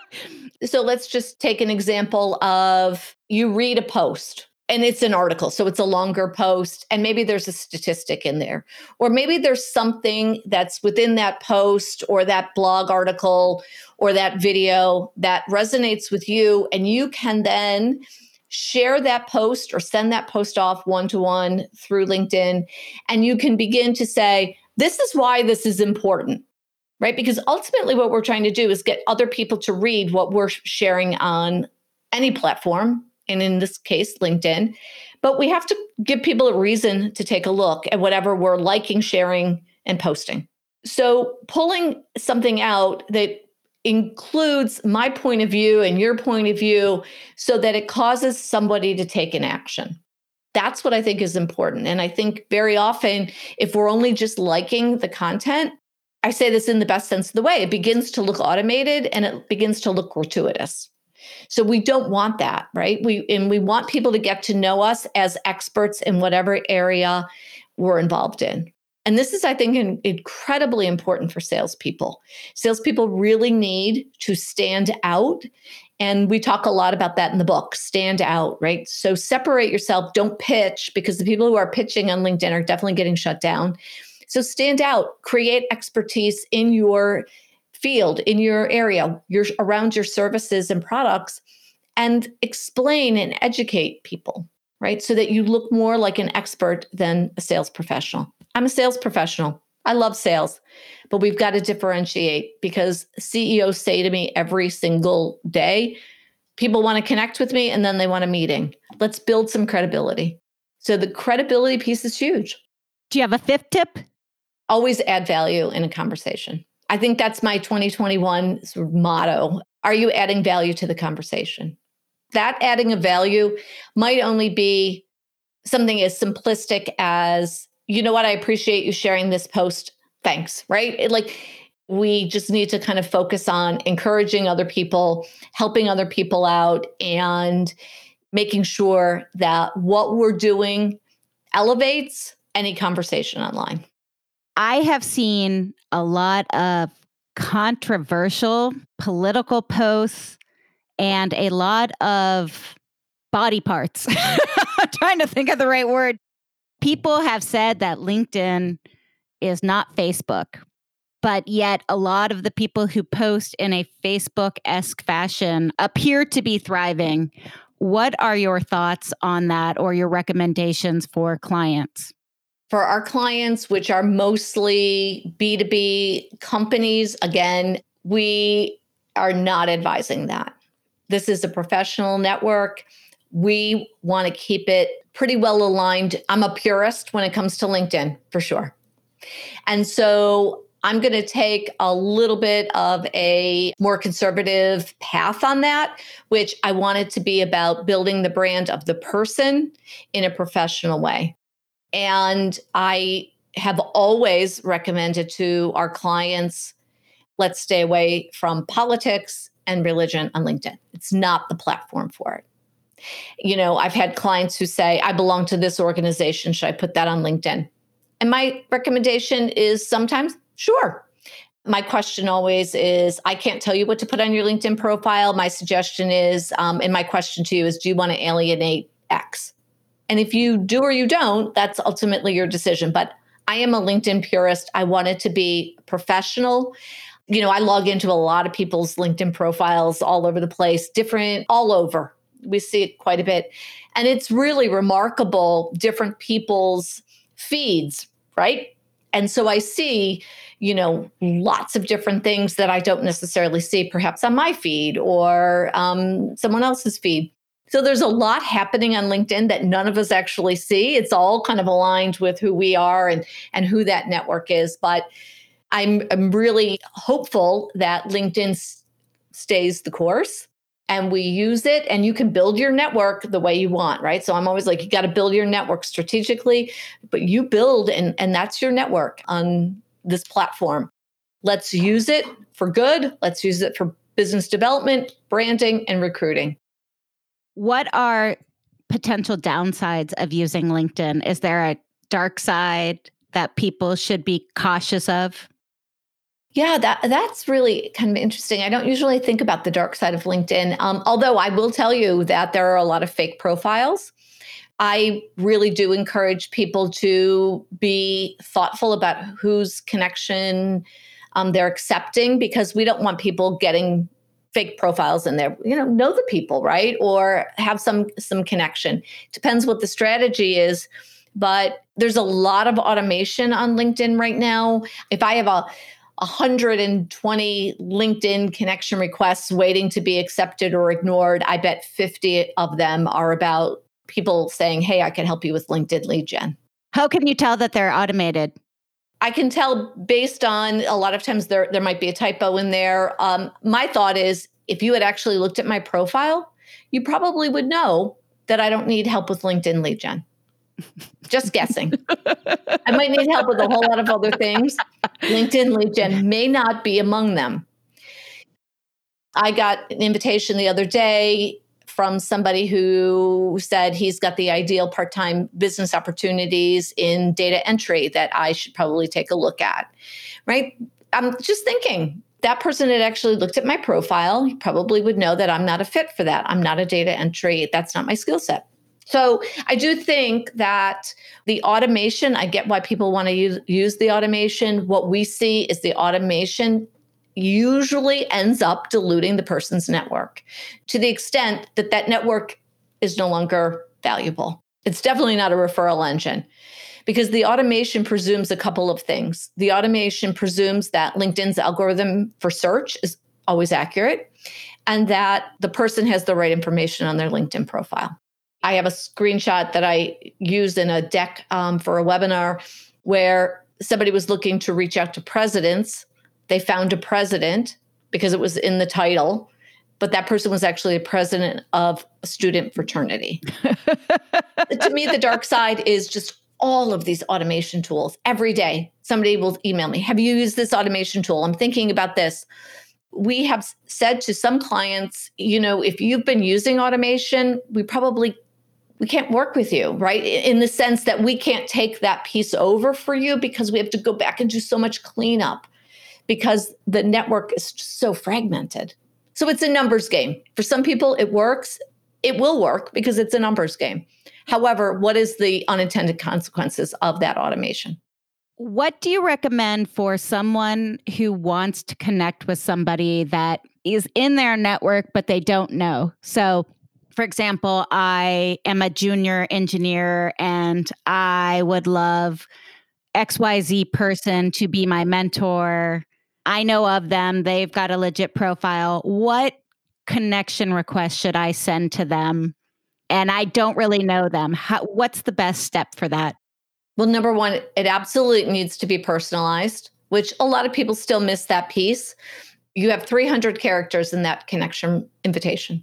So let's just take an example of you read a post and it's an article. So it's a longer post and maybe there's a statistic in there, or maybe there's something that's within that post or that blog article or that video that resonates with you. And you can then share that post or send that post off one-to-one through LinkedIn. And you can begin to say, this is why this is important, right? Because ultimately what we're trying to do is get other people to read what we're sharing on any platform, and in this case, LinkedIn. But we have to give people a reason to take a look at whatever we're liking, sharing, and posting. So pulling something out that includes my point of view and your point of view so that it causes somebody to take an action. That's what I think is important. And I think very often, if we're only just liking the content, I say this in the best sense of the way, it begins to look automated and it begins to look gratuitous. So we don't want that, right? We want people to get to know us as experts in whatever area we're involved in. And this is, I think, incredibly important for salespeople. Salespeople really need to stand out. And we talk a lot about that in the book, stand out, right? So separate yourself, don't pitch, because the people who are pitching on LinkedIn are definitely getting shut down. So stand out, create expertise in your field, in your area, around your services and products, and explain and educate people, right? So that you look more like an expert than a sales professional. I'm a sales professional. I love sales, but we've got to differentiate because CEOs say to me every single day, people want to connect with me and then they want a meeting. Let's build some credibility. So the credibility piece is huge. Do you have a fifth tip? Always add value in a conversation. I think that's my 2021 sort of motto. Are you adding value to the conversation? That adding of value might only be something as simplistic as, you know what, I appreciate you sharing this post. Thanks, right? We just need to kind of focus on encouraging other people, helping other people out, and making sure that what we're doing elevates any conversation online. I have seen a lot of controversial political posts and a lot of body parts. I'm trying to think of the right word. People have said that LinkedIn is not Facebook, but yet a lot of the people who post in a Facebook-esque fashion appear to be thriving. What are your thoughts on that or your recommendations for clients? For our clients, which are mostly B2B companies, again, we are not advising that. This is a professional network. We want to keep it pretty well aligned. I'm a purist when it comes to LinkedIn, for sure. And so I'm going to take a little bit of a more conservative path on that, which I want it to be about building the brand of the person in a professional way. And I have always recommended to our clients, let's stay away from politics and religion on LinkedIn. It's not the platform for it. You know, I've had clients who say, I belong to this organization. Should I put that on LinkedIn? And my recommendation is sometimes, sure. My question always is, I can't tell you what to put on your LinkedIn profile. My suggestion is, and my question to you is, do you want to alienate X? And if you do or you don't, that's ultimately your decision. But I am a LinkedIn purist. I want it to be professional. You know, I log into a lot of people's LinkedIn profiles all over the place, different, all over. We see it quite a bit. And it's really remarkable, different people's feeds, right? And so I see, lots of different things that I don't necessarily see perhaps on my feed or someone else's feed. So there's a lot happening on LinkedIn that none of us actually see. It's all kind of aligned with who we are and who that network is. But I'm really hopeful that LinkedIn stays the course and we use it, and you can build your network the way you want, right? So I'm always like, you got to build your network strategically, but you build and that's your network on this platform. Let's use it for good. Let's use it for business development, branding, and recruiting. What are potential downsides of using LinkedIn? Is there a dark side that people should be cautious of? Yeah, that's really kind of interesting. I don't usually think about the dark side of LinkedIn, although I will tell you that there are a lot of fake profiles. I really do encourage people to be thoughtful about whose connection they're accepting, because we don't want people getting fake profiles in there. Know the people, right? Or have some connection. Depends what the strategy is. But there's a lot of automation on LinkedIn right now. If I have 120 LinkedIn connection requests waiting to be accepted or ignored, I bet 50 of them are about people saying, hey, I can help you with LinkedIn lead gen. How can you tell that they're automated? I can tell based on, a lot of times there might be a typo in there. My thought is, if you had actually looked at my profile, you probably would know that I don't need help with LinkedIn lead gen. Just guessing. I might need help with a whole lot of other things. LinkedIn lead gen may not be among them. I got an invitation the other day from somebody who said he's got the ideal part-time business opportunities in data entry that I should probably take a look at, right? I'm just thinking, that person had actually looked at my profile. He probably would know that I'm not a fit for that. I'm not a data entry. That's not my skill set. So I do think that the automation, I get why people want to use the automation. What we see is the automation usually ends up diluting the person's network to the extent that that network is no longer valuable. It's definitely not a referral engine, because the automation presumes a couple of things. The automation presumes that LinkedIn's algorithm for search is always accurate and that the person has the right information on their LinkedIn profile. I have a screenshot that I used in a deck for a webinar where somebody was looking to reach out to presidents. They found a president because it was in the title, but that person was actually a president of a student fraternity. To me, the dark side is just all of these automation tools. Every day, somebody will email me, have you used this automation tool? I'm thinking about this. We have said to some clients, if you've been using automation, we can't work with you, right? In the sense that we can't take that piece over for you because we have to go back and do so much cleanup because the network is just so fragmented. So it's a numbers game. For some people, it works. It will work because it's a numbers game. However, what is the unintended consequences of that automation? What do you recommend for someone who wants to connect with somebody that is in their network, but they don't know? So, for example, I am a junior engineer and I would love XYZ person to be my mentor. I know of them. They've got a legit profile. What connection request should I send to them? And I don't really know them. What's the best step for that? Well, number one, it absolutely needs to be personalized, which a lot of people still miss that piece. You have 300 characters in that connection invitation.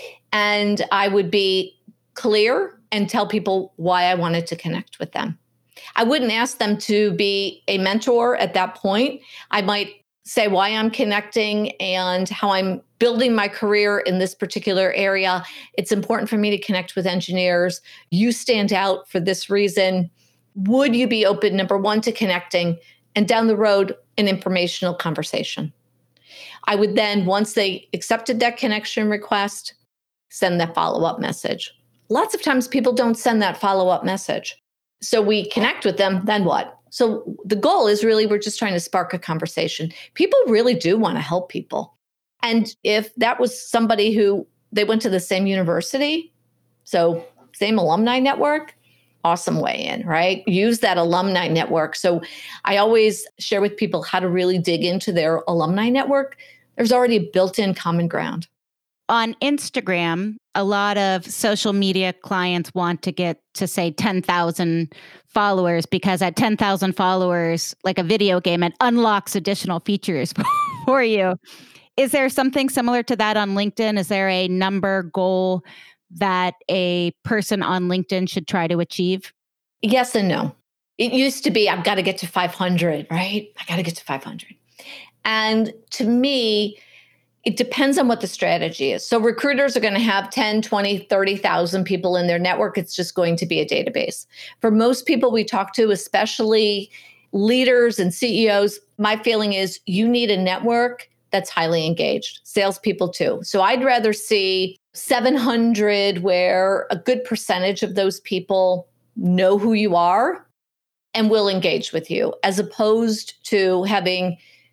And I would be clear and tell people why I wanted to connect with them. I wouldn't ask them to be a mentor at that point. I might say why I'm connecting and how I'm building my career in this particular area. It's important for me to connect with engineers. You stand out for this reason. Would you be open, number one, to connecting, and down the road, an informational conversation? I would then, once they accepted that connection request, send that follow-up message. Lots of times people don't send that follow-up message. So we connect with them, then what? So the goal is really, we're just trying to spark a conversation. People really do want to help people. And if that was somebody who they went to the same university, so same alumni network, awesome way in, right? Use that alumni network. So I always share with people how to really dig into their alumni network. There's already a built-in common ground. On Instagram, a lot of social media clients want to get to, say, 10,000 followers, because at 10,000 followers, like a video game, it unlocks additional features for you. Is there something similar to that on LinkedIn? Is there a number goal that a person on LinkedIn should try to achieve? Yes and no. It used to be, I've got to get to 500, right? I got to get to 500. And to me, it depends on what the strategy is. So recruiters are going to have 10, 20, 30,000 people in their network. It's just going to be a database. For most people we talk to, especially leaders and CEOs, my feeling is you need a network that's highly engaged. Salespeople too. So I'd rather see 700 where a good percentage of those people know who you are and will engage with you, as opposed to having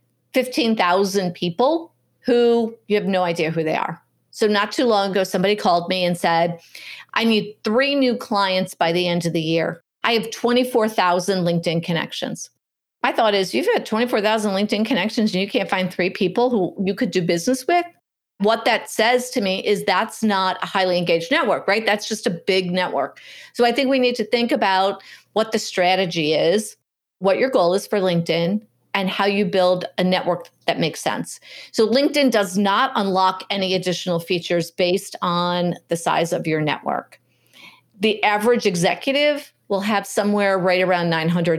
15,000 people who you have no idea who they are. So not too long ago, somebody called me and said, I need 3 new clients by the end of the year. I have 24,000 LinkedIn connections. My thought is, you've had 24,000 LinkedIn connections and you can't find 3 people who you could do business with? What that says to me is that's not a highly engaged network, right? That's just a big network. So I think we need to think about what the strategy is, what your goal is for LinkedIn, and how you build a network that makes sense. So LinkedIn does not unlock any additional features based on the size of your network. The average executive will have somewhere right around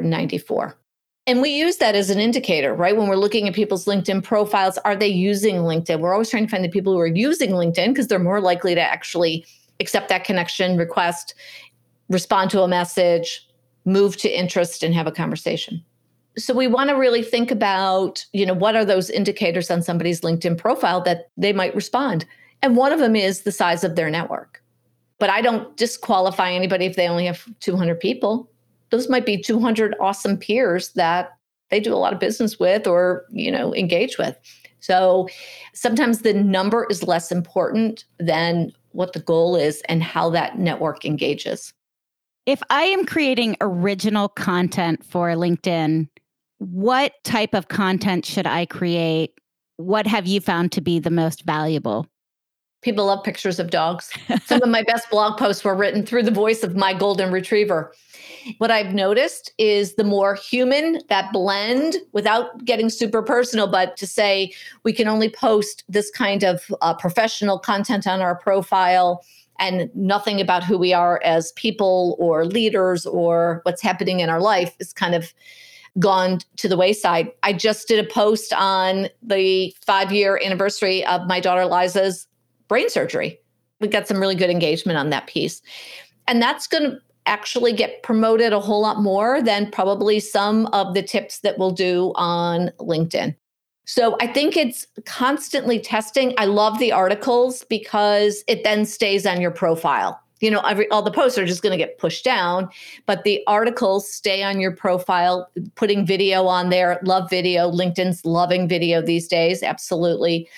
994. And we use that as an indicator, right? When we're looking at people's LinkedIn profiles, are they using LinkedIn? We're always trying to find the people who are using LinkedIn because they're more likely to actually accept that connection request, respond to a message, move to interest, and have a conversation. So we want to really think about, what are those indicators on somebody's LinkedIn profile that they might respond? And one of them is the size of their network. But I don't disqualify anybody if they only have 200 people. Those might be 200 awesome peers that they do a lot of business with or, engage with. So sometimes the number is less important than what the goal is and how that network engages. If I am creating original content for LinkedIn, what type of content should I create? What have you found to be the most valuable? People love pictures of dogs. Some of my best blog posts were written through the voice of my golden retriever. What I've noticed is the more human, that blend, without getting super personal, but to say we can only post this kind of professional content on our profile and nothing about who we are as people or leaders or what's happening in our life is kind of gone to the wayside. I just did a post on the 5-year anniversary of my daughter Liza's brain surgery. We got some really good engagement on that piece. And that's going to actually get promoted a whole lot more than probably some of the tips that we'll do on LinkedIn. So I think it's constantly testing. I love the articles because it then stays on your profile. All the posts are just going to get pushed down, but the articles stay on your profile, putting video on there. Love video. LinkedIn's loving video these days. Absolutely.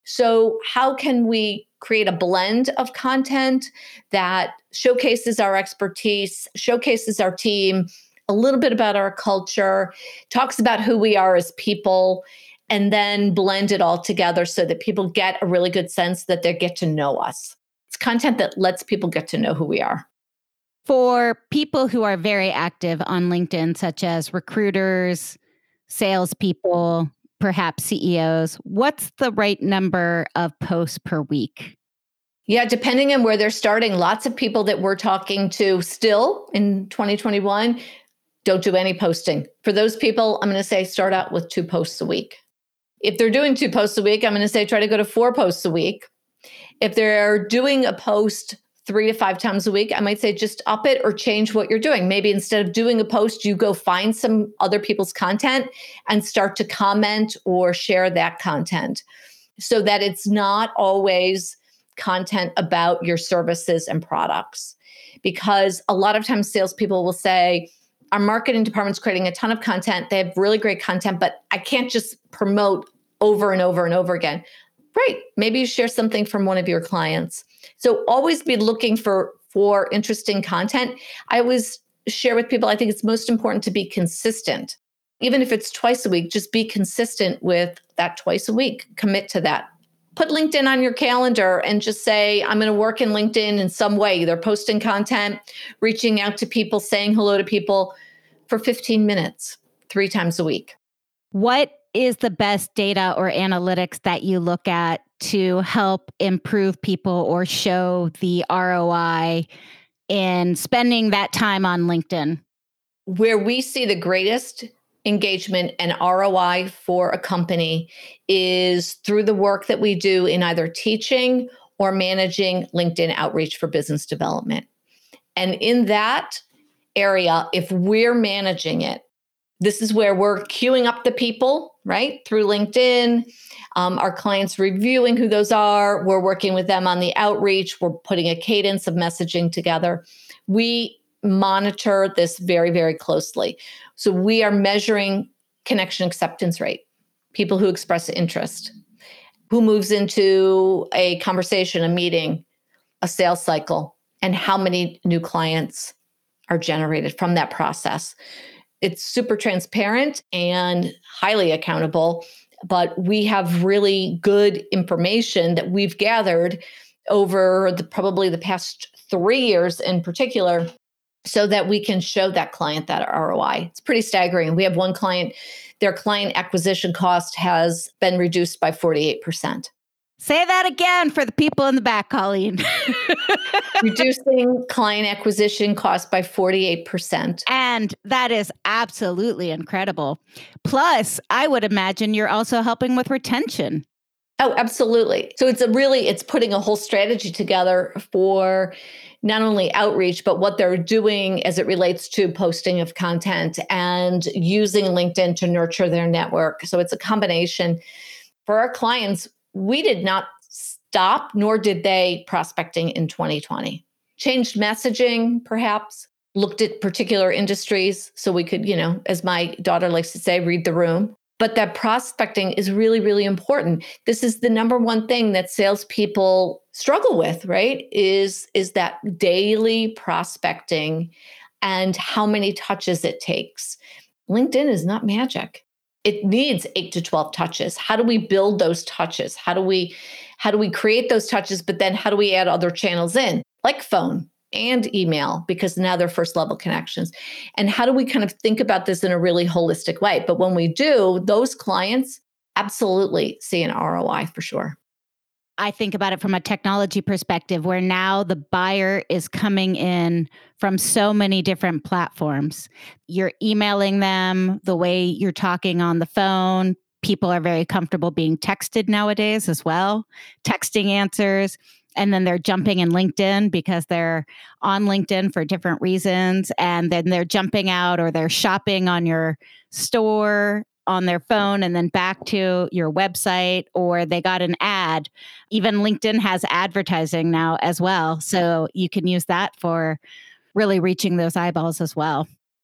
So how can we create a blend of content that showcases our expertise, showcases our team, a little bit about our culture, talks about who we are as people, and then blend it all together so that people get a really good sense that they get to know us. It's content that lets people get to know who we are. For people who are very active on LinkedIn, such as recruiters, salespeople, perhaps CEOs, what's the right number of posts per week? Yeah, depending on where they're starting, lots of people that we're talking to still in 2021 don't do any posting. For those people, I'm going to say start out with 2 posts a week. If they're doing 2 posts a week, I'm going to say try to go to 4 posts a week. If they're doing a post 3 to 5 times a week, I might say just up it or change what you're doing. Maybe instead of doing a post, you go find some other people's content and start to comment or share that content so that it's not always content about your services and products. Because a lot of times salespeople will say, our marketing department's creating a ton of content. They have really great content, but I can't just promote over and over and over again. Right. Maybe you share something from one of your clients. So always be looking for for interesting content, I always share with people, I think it's most important to be consistent. Even if it's twice a week, just be consistent with that twice a week. Commit to that. Put LinkedIn on your calendar and just say, I'm going to work in LinkedIn in some way, either posting content, reaching out to people, saying hello to people for 15 minutes, 3 times a week. What is the best data or analytics that you look at to help improve people or show the ROI in spending that time on LinkedIn? Where we see the greatest engagement and ROI for a company is through the work that we do in either teaching or managing LinkedIn outreach for business development. And in that area, if we're managing it, this is where we're queuing up the people, right? Through LinkedIn, our clients reviewing who those are. We're working with them on the outreach. We're putting a cadence of messaging together. We monitor this very, very closely. So we are measuring connection acceptance rate, people who express interest, who moves into a conversation, a meeting, a sales cycle, and how many new clients are generated from that process. It's super transparent and highly accountable, but we have really good information that we've gathered over probably the past 3 years in particular, so that we can show that client that ROI. It's pretty staggering. We have one client, their client acquisition cost has been reduced by 48%. Say that again for the people in the back, Colleen. Reducing client acquisition cost by 48%. And that is absolutely incredible. Plus, I would imagine you're also helping with retention. Oh, absolutely. So it's putting a whole strategy together for not only outreach, but what they're doing as it relates to posting of content and using LinkedIn to nurture their network. So it's a combination. For our clients, we did not stop, nor did they, prospecting in 2020. Changed messaging, perhaps, looked at particular industries so we could, as my daughter likes to say, read the room. But that prospecting is really, really important. This is the number one thing that salespeople struggle with, right? Is that daily prospecting and how many touches it takes. LinkedIn is not magic. It needs 8 to 12 touches. How do we build those touches? How do we create those touches? But then how do we add other channels in, like phone and email, because now they're first level connections? And how do we kind of think about this in a really holistic way? But when we do, those clients absolutely see an ROI for sure. I think about it from a technology perspective, where now the buyer is coming in from so many different platforms. You're emailing them the way you're talking on the phone. People are very comfortable being texted nowadays as well, texting answers. And then they're jumping in LinkedIn because they're on LinkedIn for different reasons. And then they're jumping out or they're shopping on your store on their phone and then back to your website, or they got an ad. Even LinkedIn has advertising now as well. So you can use that for really reaching those eyeballs as well.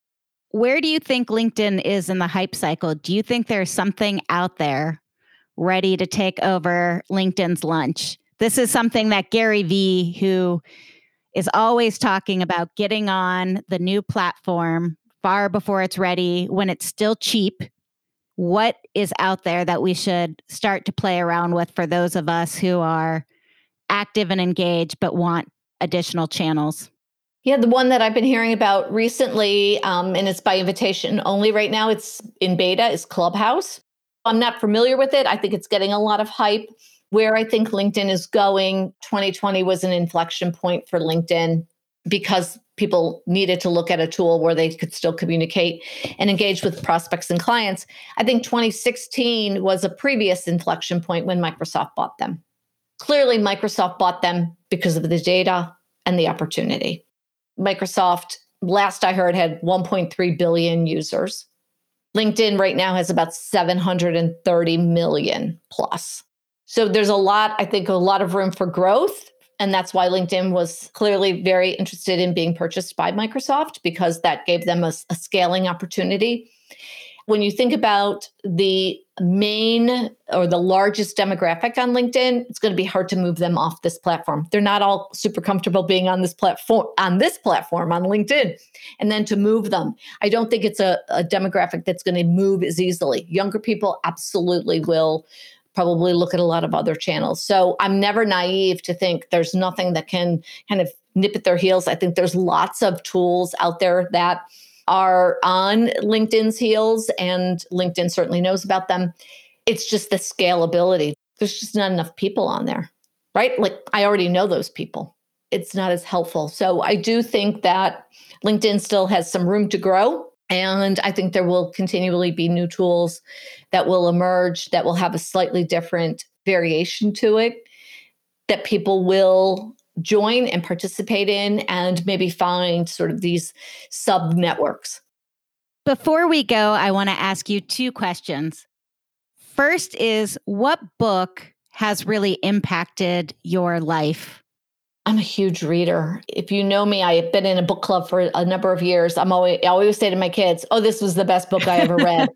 Where do you think LinkedIn is in the hype cycle? Do you think there's something out there ready to take over LinkedIn's lunch? This is something that Gary Vee, who is always talking about getting on the new platform far before it's ready, when it's still cheap. What is out there that we should start to play around with for those of us who are active and engaged but want additional channels? Yeah, the one that I've been hearing about recently, and it's by invitation only right now, it's in beta, is Clubhouse. I'm not familiar with it. I think it's getting a lot of hype. Where I think LinkedIn is going, 2020 was an inflection point for LinkedIn because people needed to look at a tool where they could still communicate and engage with prospects and clients. I think 2016 was a previous inflection point when Microsoft bought them. Clearly, Microsoft bought them because of the data and the opportunity. Microsoft, last I heard, had 1.3 billion users. LinkedIn right now has about 730 million plus. So there's a lot of room for growth. And that's why LinkedIn was clearly very interested in being purchased by Microsoft, because that gave them a scaling opportunity. When you think about the main or the largest demographic on LinkedIn, it's going to be hard to move them off this platform. They're not all super comfortable being on this platform on LinkedIn. And then to move them, I don't think it's a demographic that's going to move as easily. Younger people absolutely will probably look at a lot of other channels. So I'm never naive to think there's nothing that can kind of nip at their heels. I think there's lots of tools out there that are on LinkedIn's heels, and LinkedIn certainly knows about them. It's just the scalability. There's just not enough people on there, right? Like I already know those people. It's not as helpful. So I do think that LinkedIn still has some room to grow. And I think there will continually be new tools that will emerge that will have a slightly different variation to it that people will join and participate in and maybe find sort of these sub networks. Before we go, I want to ask you two questions. First is, what book has really impacted your life? I'm a huge reader. If you know me, I have been in a book club for a number of years. I always say to my kids, "Oh, this was the best book I ever read."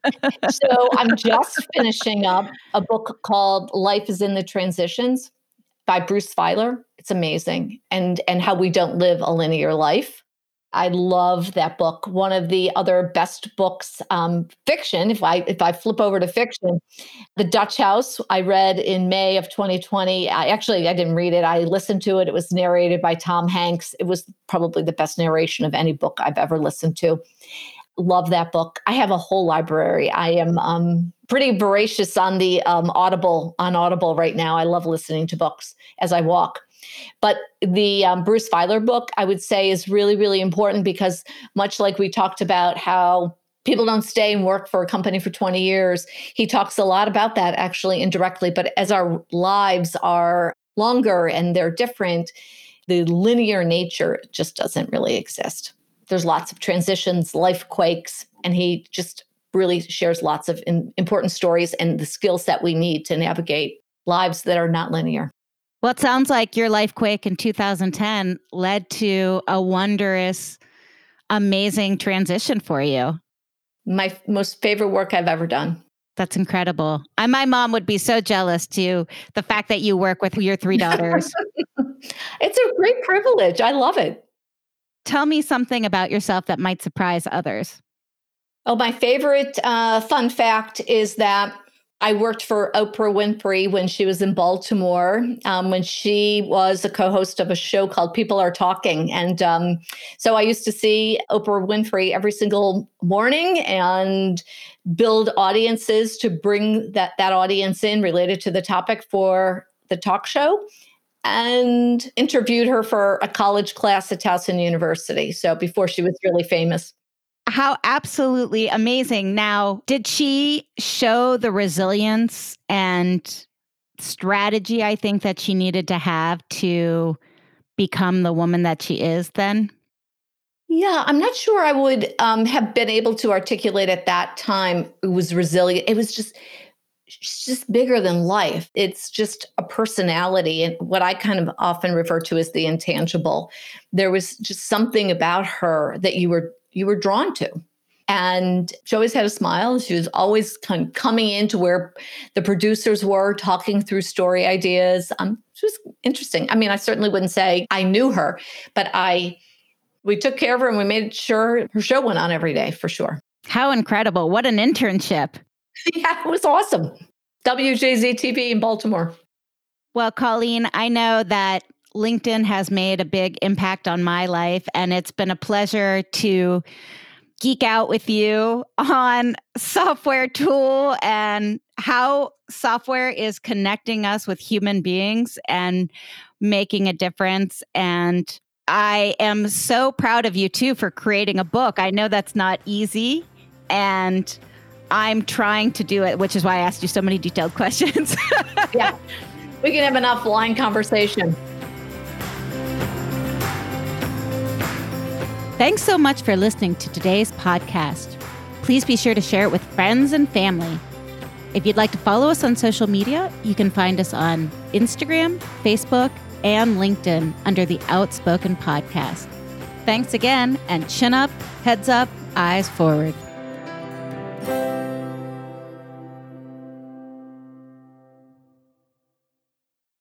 So I'm just finishing up a book called Life is in the Transitions by Bruce Feiler. It's amazing. And how we don't live a linear life. I love that book. One of the other best books, fiction, if I flip over to fiction, The Dutch House, I read in May of 2020. I didn't read it. I listened to it. It was narrated by Tom Hanks. It was probably the best narration of any book I've ever listened to. Love that book. I have a whole library. I am pretty voracious on the Audible right now. I love listening to books as I walk. But the Bruce Feiler book, I would say, is really, really important because much like we talked about how people don't stay and work for a company for 20 years, he talks a lot about that actually indirectly. But as our lives are longer and they're different, the linear nature just doesn't really exist. There's lots of transitions, life quakes, and he just really shares lots of important stories and the skill set we need to navigate lives that are not linear. Well, it sounds like your life quake in 2010 led to a wondrous, amazing transition for you. My most favorite work I've ever done. That's incredible. My mom would be so jealous to the fact that you work with your 3 daughters. It's a great privilege. I love it. Tell me something about yourself that might surprise others. Oh, my favorite fun fact is that I worked for Oprah Winfrey when she was in Baltimore, when she was a co-host of a show called People Are Talking. And so I used to see Oprah Winfrey every single morning and build audiences to bring that audience in related to the topic for the talk show, and interviewed her for a college class at Towson University. So before she was really famous. How absolutely amazing. Now, did she show the resilience and strategy, I think, that she needed to have to become the woman that she is then? Yeah, I'm not sure I would have been able to articulate at that time it was resilient. It was just bigger than life. It's just a personality, and what I kind of often refer to as the intangible. There was just something about her that you were drawn to. And she always had a smile. She was always kind of coming into where the producers were, talking through story ideas. She was interesting. I mean, I certainly wouldn't say I knew her, but we took care of her and we made sure her show went on every day for sure. How incredible. What an internship. Yeah, it was awesome. WJZ TV in Baltimore. Well, Colleen, I know that LinkedIn has made a big impact on my life, and it's been a pleasure to geek out with you on software tool and how software is connecting us with human beings and making a difference. And I am so proud of you too for creating a book. I know that's not easy, and I'm trying to do it, which is why I asked you so many detailed questions. Yeah, we can have an offline conversation. Thanks so much for listening to today's podcast. Please be sure to share it with friends and family. If you'd like to follow us on social media, you can find us on Instagram, Facebook, and LinkedIn under the Outspoken Podcast. Thanks again, and chin up, heads up, eyes forward.